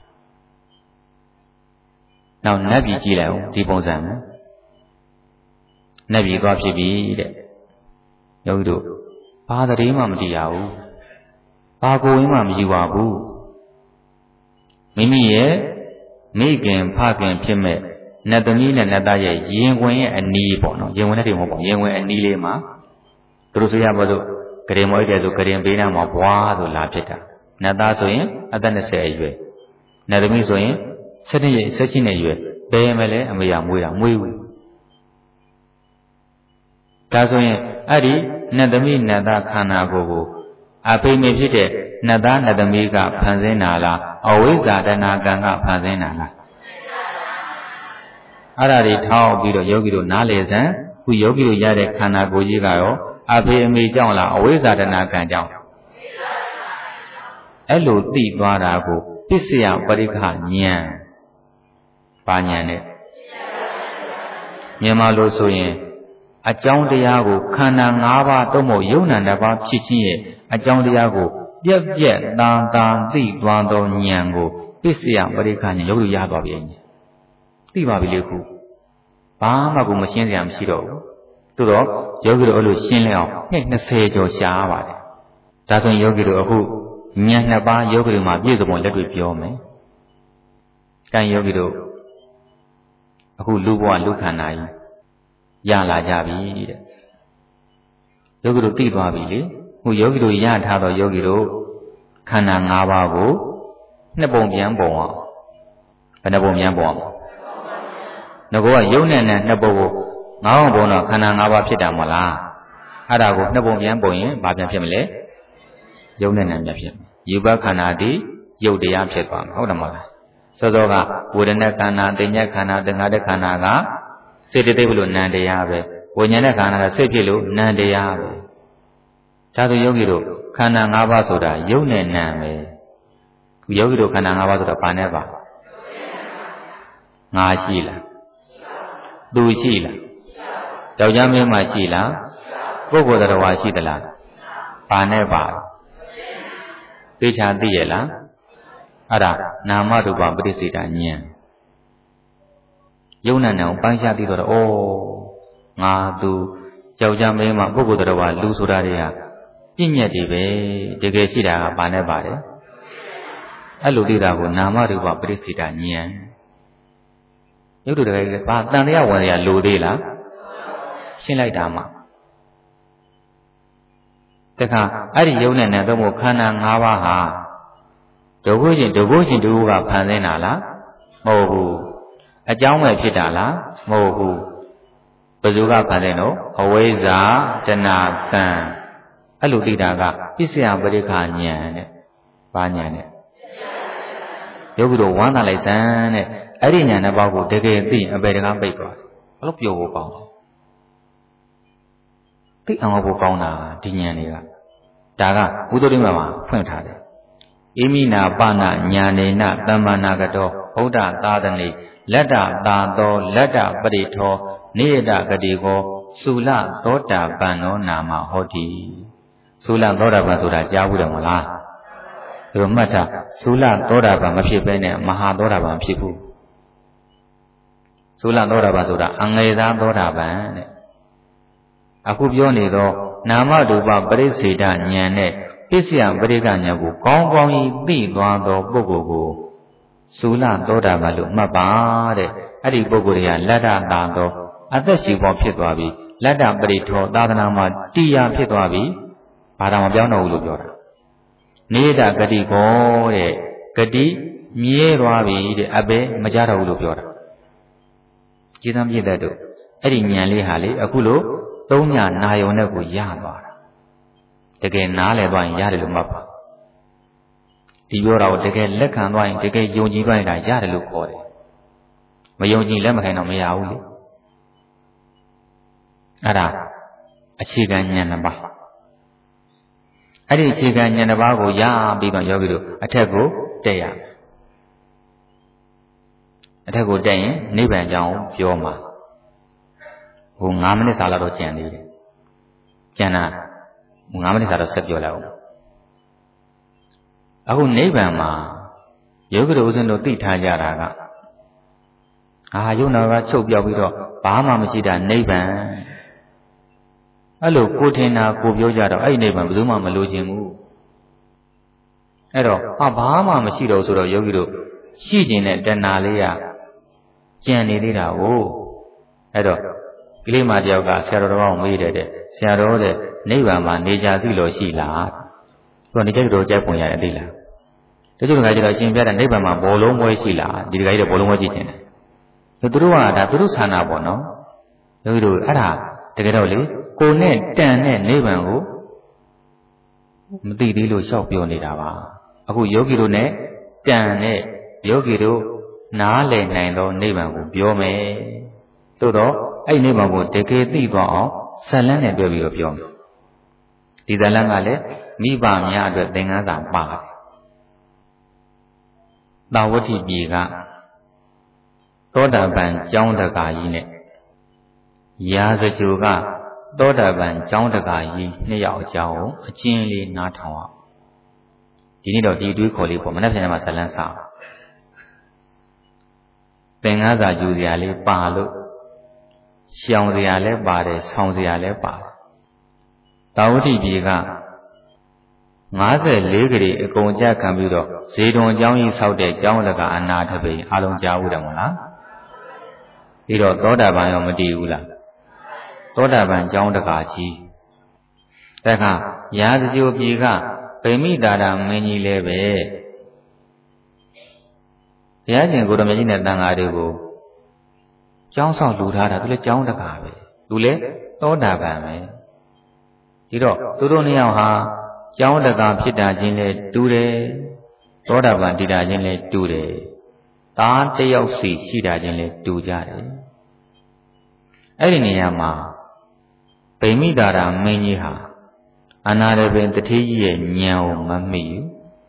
နောက်နတ်ပြည်ကြည့်လိုက်ဦးဒီပုံစံနဲ့နတ်ပြည်သွားဖြစ်ပြီတဲ့ယောဂီတို့ဘာတည်းမှမတည်ရဘူးဘာကိုယ်မှမယူပါဘူးမိမိရဲ့မိခင်ဖခင်ဖြစ်မဲ့နတ်သမီးနဲ့နတ်သားရဲ့ရင်ဝင်ရဲ့အနီးပေါ့နော်ရင်ဝင်တဲ့တွေမဟုတ်ပါဘူးရင်ဝင်အနီးလေးမှာသူတို့ဆိုရပါလို့ဂရင်မောအိတ်တယ်ဆိုဂရင်ဘေးနားမှာဘွားဆိုလာဖြစ်တာနတ်သားဆိုရင်အသက်20အရွယ်နတ်သမီးဆိုရင် 7 ရက်16နှစ်ရွယ်ဘယ်မလဲအမေကမွေးတာမွေးဘူးဒါဆိုရင်အဲ့ဒီနတ်သမီးနတ်သားခန္ဓာကိုယ်ကိုအဖေမေဖြစ်တဲ့နတ်သားနတ်သမီးကဖန်ဆင်းတာလားအဝိဇ္ဇာတဏှာကံကဖန်ဆင်းတာလားအဲ့ဒါတွေထောက်ပြီးတော့ယောဂီတို့နားလေစံခုယောဂီတို့ရတဲ့ခန္ဓာကိုယ်ကြီးကရောအဖေအမေကြောင့်လားအဝိဇ္ဇာတဏှာကံကြောင့်အဲ့လိုသိသွားတာကိုပစ္စယပရိက္ခဉာဏ်ပါဉာဏ်နဲ့မြန်မာလိုဆိုရင်အကြောင်းတရားကိုခန္ဓာ၅ပါးသုံးဖို့ယုံနာတစ်ပါးဖြစ်ခြင်းရဲ့အကြောင်းတရားကိုပြက်ပြက်တန်တန်သိသွားသောဉာဏ်ကိုပစ္စယပရိက္ခဉာဏ်ရုပ်ရသွားပြီသိပါပြီလေခုဘာမှကိုမရှင်းစရာမရှိတော့ဘူးသို့တော့ယောဂီတို့အဲ့လိုရှင်းလဲအောင်နှစ်20ကျော်ရှားပါတယ်ဒါဆိုရင်ယောဂီတို့အခုဉာဏ်နှစ်ပါးယောဂီတို့မှာပြည့်စုံဖို့လက်တွေ့ပြောမယ်ကံယောဂီတို့အခုလူဘဝလူခန္ဓာကြီးရလာကြပြီတဲ့ယောဂီတို့သိသွားပြီလေခုယောဂီတို့ရထားတော့ယောဂီတို့ခန္ဓာ၅ပါးကိုနှစ်ပုံပြန်ပုံအောင်ဘယ်နှပုံပြန်ပုံအောင်ငါကယုံနဲ့နှစ်ပုံကိုငါးအောင်ပုံတော့ခန္ဓာ၅ပါးဖြစ်တာမဟုတ်လားအဲ့ဒါကိုနှစ်ပုံပြန်ပုံရင်ဘာပြန်ဖြစ်မလဲယုံနဲ့ပြန်ဖြစ်ယူပခန္ဓာတည်ယုတ်တရားဖြစ်သွားမှာဟုတ်တယ်မဟုတ်လားစောစောကဝေဒနာခန္ဓာတင်ညက်ခန္ဓာသင်္ခါရခန္ဓာကစေတသိက်လို့နံတရားပဲဝိညာဉ်နဲ့ခန္ဓာကစိတ်ဖြစ်လို့နံတရားပဲဒါဆိုယောဂီတို့ခန္ဓာ၅ပါးဆိုတာယုတ်နဲ့နံပဲယောဂီတို့ခန္ဓာ၅ပါးဆိုတာဘာနဲ့ပါငါရှိလားသူရှိလားယောက်ျားမင်းမရှိလားပုဂ္ဂိုလ်တော်ဝါရှိသလားဘာနဲ့ပါသိချာသိရလားအဲ့ဒါနာမရူပပရိစ္ဆေဒဉာဏ်ယုံနဲ့နံကိုပိုင်းခြားသိတော့ဩငါသူယောက်ျားမင်းမပုဂ္ဂိုလ်တော်ဝါလူဆိုတာတွေဟာပြည့်ညက်တွေပဲတကယ်ရှိတာကဘာနဲ့ပါတယ်အဲ့လိုသိတာကိုနာမရူပပရိစ္ဆေဒဉာဏ်ရုပ်တို့တကယ်ဘာတန်တရားဝင်ရလိုသေးလားရှင်းလိုက်တာမှတခါအဲ့ဒီယုံနဲ့နံတော့မို့ခန္ဓာ၅ပါးဟာဒုက္ခရှင်တူကဖန်ဆင်းတာလားမဟုတ်ဘူးအကြောင်းပဲဖြစ်တာလားမဟုတ်ဘူးဘယ်သူကဖန်ဆင်းတော့အဝိဇ္ဇာတဏှာကံအဲ့လိုသိတာကပစ္စယပရိက္ခဉာဏ်နဲ့ဘာဉာဏ်နဲ့ယောဂီတို့ဝမ်းသာလိုက်စမ်းတဲ့အဲ့ဒီဉာဏ်နှစ်ပါးကိုတကယ်သိရင်အပေတကားပိတ်သွားတယ်ဘလို့ပြောဖို့ကောင်းတယ်သိအောင်ဖို့ကောင်းတာဒီဉာဏ်တွေကဒါကဘုဒ္ဓဓမ္မမှာဖွင့်ထားတယ်ဣမိနာပနညာနေနသမ္မာနာကတောဗုဒ္ဓသာသနေလက်တသာသောလက်တပရိထောနိယတဂတိကောသုလသောတာပန်နောနာမဟောတိသုလသောတာပန်ဆိုတာကြားဘူးတယ်မလားဒီလိုမှတ်ထားသုလသောတာပန်မဖြစ်ဘဲနဲ့မဟာသောတာပန်ဖြစ်ဘူးသုလသောတာပန်ဆိုတာအငယ်သားသောတာပန်တဲ့အခုပြောနေတော့နာမရူပပရိစ္ဆေဒဉာဏ်နဲ့ပစ္စယပရိက္ခဉာဏ်ကိုကောင်းကောင်းကြီးသိသွားသောပုဂ္ဂိုလ်ကိုသုလသောတာပန်လို့မှတ်ပါတဲ့အဲ့ဒီပုဂ္ဂိုလ်တွေကလက်တသာသောအသက်ရှိပေါ်ဖြစ်သွားပြီလက်တပရိထောသာသနာမှာတရားဖြစ်သွားပြီဘာသာမပြောင်းတော့ဘူးလို့ပြောတာနိဒဂတိကောတဲ့ဂတိမြဲသွားပြီတဲ့အဘဲမကြတော့ဘူးလို့ပြောတာကျေးဇူးပြည့်တဲ့တို့အဲ့ဒီဉာဏ်လေးဟာလေအခုလို့သုံးညနာယုံနဲ့ကိုရသွားတာတကယ်နားလည်သွားရင်ရတယ်လို့မှတ်ပါဒီပြောတာကိုတကယ်လက်ခံသွားရင်တကယ်ယုံကြည်သွားရင်ဒါရတယ်လို့ခေါ်တယ်မယုံကြည်လက်မခံတော့မရဘူးလေအဲ့ဒါအခြေခံဉာဏ်နှစ်ပါးအဲ့ဒီအခြေခံဉာဏ်တစ်ပါးကိုရပြီးတော့ယောဂီတို့အထက်ကိုတက်ရအထက်ကိုတက်ရင်နိဗ္ဗာန်ကြောင်းပြောမှာဟို9မိနစ်စာလောက်တော့ကျန်သေးတယ်ကျန်တာ9မိနစ်စာတော့ဆက်ပြောလိုက်အောင်အခုနိဗ္ဗာန်မှာယောဂီတို့ဦးဇင်းတို့သိထားကြတာကယုံနာကချုပ်ပြောက်ပြီးတော့ဘာမှမရှိတာနိဗ္ဗာန်အဲ့လိုကိုထင်တာကိုပြောကြတော့အဲ့ဒီနိဗ္ဗာန်ဘယ်သူမှမလိုချင်ဘူးအဲ့တော့ဘာမှမရှိတော့ဆိုတော့ယောဂီတို့ရှိခြင်းနဲ့တဏှာလေးကကြံနေသေးတာကိုအဲ့တော့ကိလေသာတယောက်ကဆရာတော်တော်မေးတယ်တဲ့ဆရာတော်တဲ့နိဗ္ဗာန်မှာနေကြစီလို့ရှိလားသူကနေကြိုက်တော်ကြိုက်ပုံရတယ်သိလားတချို့တခါကျတော့အရှင်ပြတဲ့နိဗ္ဗာန်မှာဘောလုံးပွဲရှိလားဒီတခါကြီးတော့ဘောလုံးပွဲကြည့်ခြင်းတယ်သူတို့ကဒါသူတို့ဆန္ဒပေါ့နော်ယောဂီတို့အဲ့ဒါတကယ်တော့လေကိုနဲ့တန်တဲ့နိဗ္ဗာန်ကိုမသိသေးလို့ရှောက်ပြောနေတာပါအခုယောဂီတို့နဲ့တန်တဲ့ယောဂီတို့နားလည်နိုင်သောနိဗ္ဗာန်ကိုပြောမယ်သို့တော့အဲ့နိဗ္ဗာန်ကိုတကယ်သိသွားအောင်ဇာလန်းနဲ့တွေ့ပြီးတော့ပြောမယ်ဒီဇာလန်းကလည်းမိဘများအတွက်သင်ခန်းစာပါတယ်သာဝတိပြည်ကသောတာပန်ကျောင်းတကာကြီးနဲ့ရာဇဂြိုလ်ကသောတာပန်ကျောင်းတကာကြီးနှစ်ယောက်အကြောင်းကိုအကျဉ်းလေးနားထောင်အောင်ဒီနေ့တော့ဒီတွေးခေါ်လေးပေါ့မနေ့ကမှဇာလန်းစာသင်္ကန်းစာယူစရာလေးပါလို့ရှောင်စရာလည်းပါတယ်ဆောင်းစရာလည်းပါတယ်သာဝတိပြည်က54ကလေးအကုန်ကြခံပြီးတော့ဇေဒွန်ကျောင်းကြီးဆောက်တဲ့ကျောင်းတကာအနာထပိအားလုံးကြားဘူးတယ်မို့လားပြီးတော့သောတာပန်ရောမတည်ဘူးလားသောတာပန်ကျောင်းတကာကြီးတခါရာဇဂြိုလ်ပြည်ကဗိမိတာရမင်းကြီးလည်းပဲဘုရားရှင်ကိုရမကြီးနဲ့တန်ဃာတွေကိုကျောင်းဆောင်လူထားတာသူလည်းကျောင်းတကာပဲသူလည်းသောတာပန်ပဲဒီတော့သူတို့နှစ်ယောက်ဟာကျောင်းတကာဖြစ်တာချင်းလည်းတူတယ်သောတာပန်တည်တာချင်းလည်းတူတယ်သားတစ်ယောက်စီရှိတာချင်းလည်းတူကြတယ်အဲ့ဒီနေရာမှာဗိမိတာရမင်းကြီးဟာအနာရပင်တထေးကြီးရဲ့ဉာဏ်ကိုမမိဘူး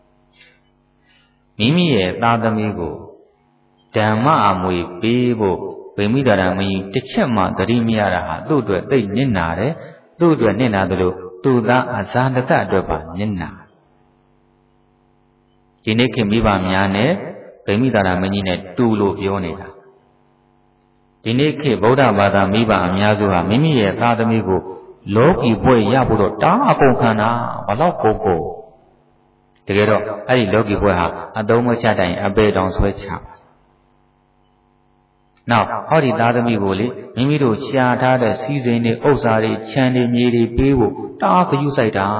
မိမိရဲ့သားသမီးကိုဓမ္မအမွေပေးဖို့ဗိမိတာရမင်းကြီးတစ်ချက်မှသတိမရတာဟာသူ့အတွက်သိနစ်နာတယ်သူ့အတွက်နစ်နာသလိုသူ့သားအဇာတတအတွက်ပါနစ်နာဒီနေ့ခေတ်မိဘများနဲ့ဗိမိတာရမင်းကြီးနဲ့တူလို့ပြောနေတာဒီနေ့ခေတ်ဗုဒ္ဓဘာသာမိဘအများစုဟာမိမိရဲ့သားသမီးကိုလောကီဘွဲ့ရဖို့တော့တာအကုန်ခံတာဘလောက်ကုန်ကုန်တကယ်တော့အဲ့ဒီလောကီဘွဲ့ဟာအသုံးမချတိုင်အပေတောင်ဆွဲချနောက်ဟောဒီသားသမီးကိုလေမိမိတို့ရှားထားတဲ့စီးစိမ်တွေဥစ္စာတွေခြံတွေမြေတွေပေးဖို့တာဂရုစိုက်တာ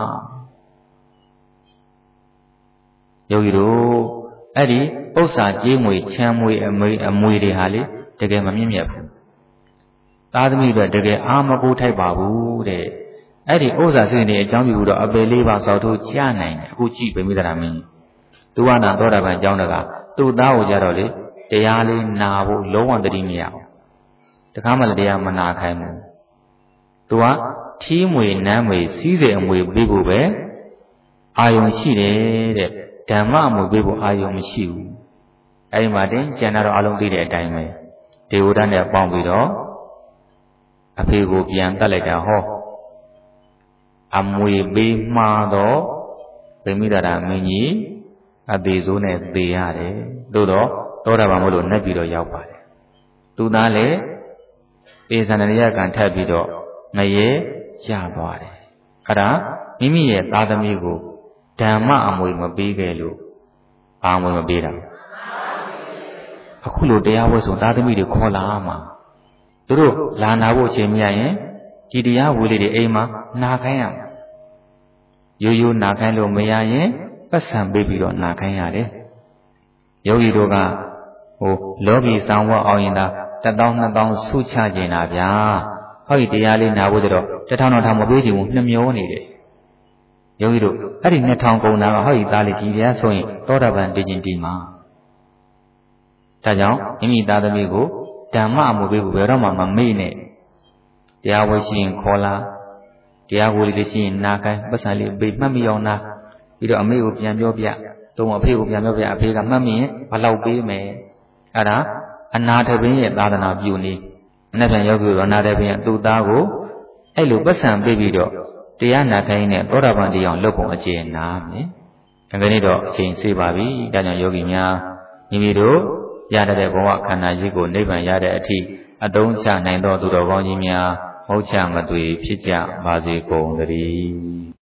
ယောဂီတို့အဲ့ဒီဥစ္စာကြေးငွေခြံမွေအမွေတွေဟာလေတကယ်မမြင့်မြတ်ဘူးသားသမီးတွေတကယ်အာမကိုထိုက်ပါဘူးတဲ့အဲ့ဒီဥစ္စာစိတ်တွေအကြောင်းပြုတော့အပယ်လေးပါစောက်ထိုးကြနိုင်တယ်အခုကြည့်ဗိမိတာရမင်းသူဝနာသောတာပန်ကျောင်းတကသူ့သားကိုကြတော့လေတရားလေးနာဖို့လုံးဝတတိမရဘူးတခါမှလည်းတရားမနာခိုင်းဘူးသူကထီးမွေနမ်းမွေစီးစိမ်အမွေပေးဖို့ပဲအာယုံရှိတယ်တဲ့ဓမ္မအမွေပေးဖို့အာယုံမရှိဘူးအဲ့ဒီမှာတင်ကျန်တော့အလုံးသိတဲ့အတိုင်းပဲဒေဝဒတ်နဲ့ပေါင်းပြီးတော့အဖေကိုပြန်တတ်လိုက်တာဟောအမွေပေးမှားတော့ဗိမိတာရမင်းကြီးအသေးစိုးနဲ့သေရတယ်သို့တော့သောတာပန်မို့လို့နှက်ပြီးတော့ရောက်ပါတယ်သူသားလည်းဧဇန္တရိယကံထပ်ပြီးတော့ငရဲကျသွားတယ်အဲ့ဒါမိမိရဲ့သားသမီးကိုဓမ္မအမွေမပေးခဲ့လို့ဘာအမွေမပေးတာအခုလိုတရားဝဲဆိုသားသမီးတွေခေါ်လာမှာသူတို့လာနာဖို့အချိန်မရရင်ဒီတရားဝဲလေးတွေအိမ်မှာနာခိုင်းရမှာရိုးရိုးနာခိုင်းလို့မရရင်ပတ်စံပေးပြီးတော့နာခိုင်းရတယ်ယောဂီတို့ကလောကီဆောင်ဝတ်အောင်ရင်သာ1000 2000ဆုချကျင်တာဗျာဟောဒီတရားလေးနာဖို့ကြတော့1000တော့မပေးချင်ဘူးနှမျောနေတယ်ယောဂီတို့အဲ့ဒီ2000ကုန်တာကဟောဒီသားလေးဒီတရားဆိုရင်သောတာပန်တည်ခြင်းတည်မှာဒါကြောင့်မိမိသားသမီးကိုဓမ္မအမှုပေးဖို့ဘယ်တော့မှမမေ့နဲ့တရားဝဲရှိရင်ခေါ်လာတရားဝဲလေးရှိရင်နာခိုင်းပတ်စံလေးပေးမှတ်မိအောင်နာပြီးတော့အမေကိုပြန်ပြောပြတုံးအဖေကိုပြန်ပြောပြအဖေကမှတ်မိရင်ဘလောက်ပေးမယ်အဲ့ဒါအနာထပင်ရဲ့သာသနာပြုနေမနေ့ပြန်ရောက်ပြီးတော့အနာထပင်ရဲ့သူ့သားကိုအဲ့လိုပတ်စံပေးပြီးတော့တရားနာခိုင်းနဲ့သောတာပန်တရားလုပ်ဖို့အခြေနာမယ်ဒီကနေ့တော့အချိန်စေးပါပြီဒါကြောင့်ယောဂီများမိမိတို့ရတဲ့ဘဝခန္ဓာကြီးကိုနိဗ္ဗာန်ရတဲ့အထိအသုံးချနိုင်သောသူတော်ကောင်းကြီးများမဟုတ်ချမသွေဖြစ်ကြပါစေကုန်သတည်း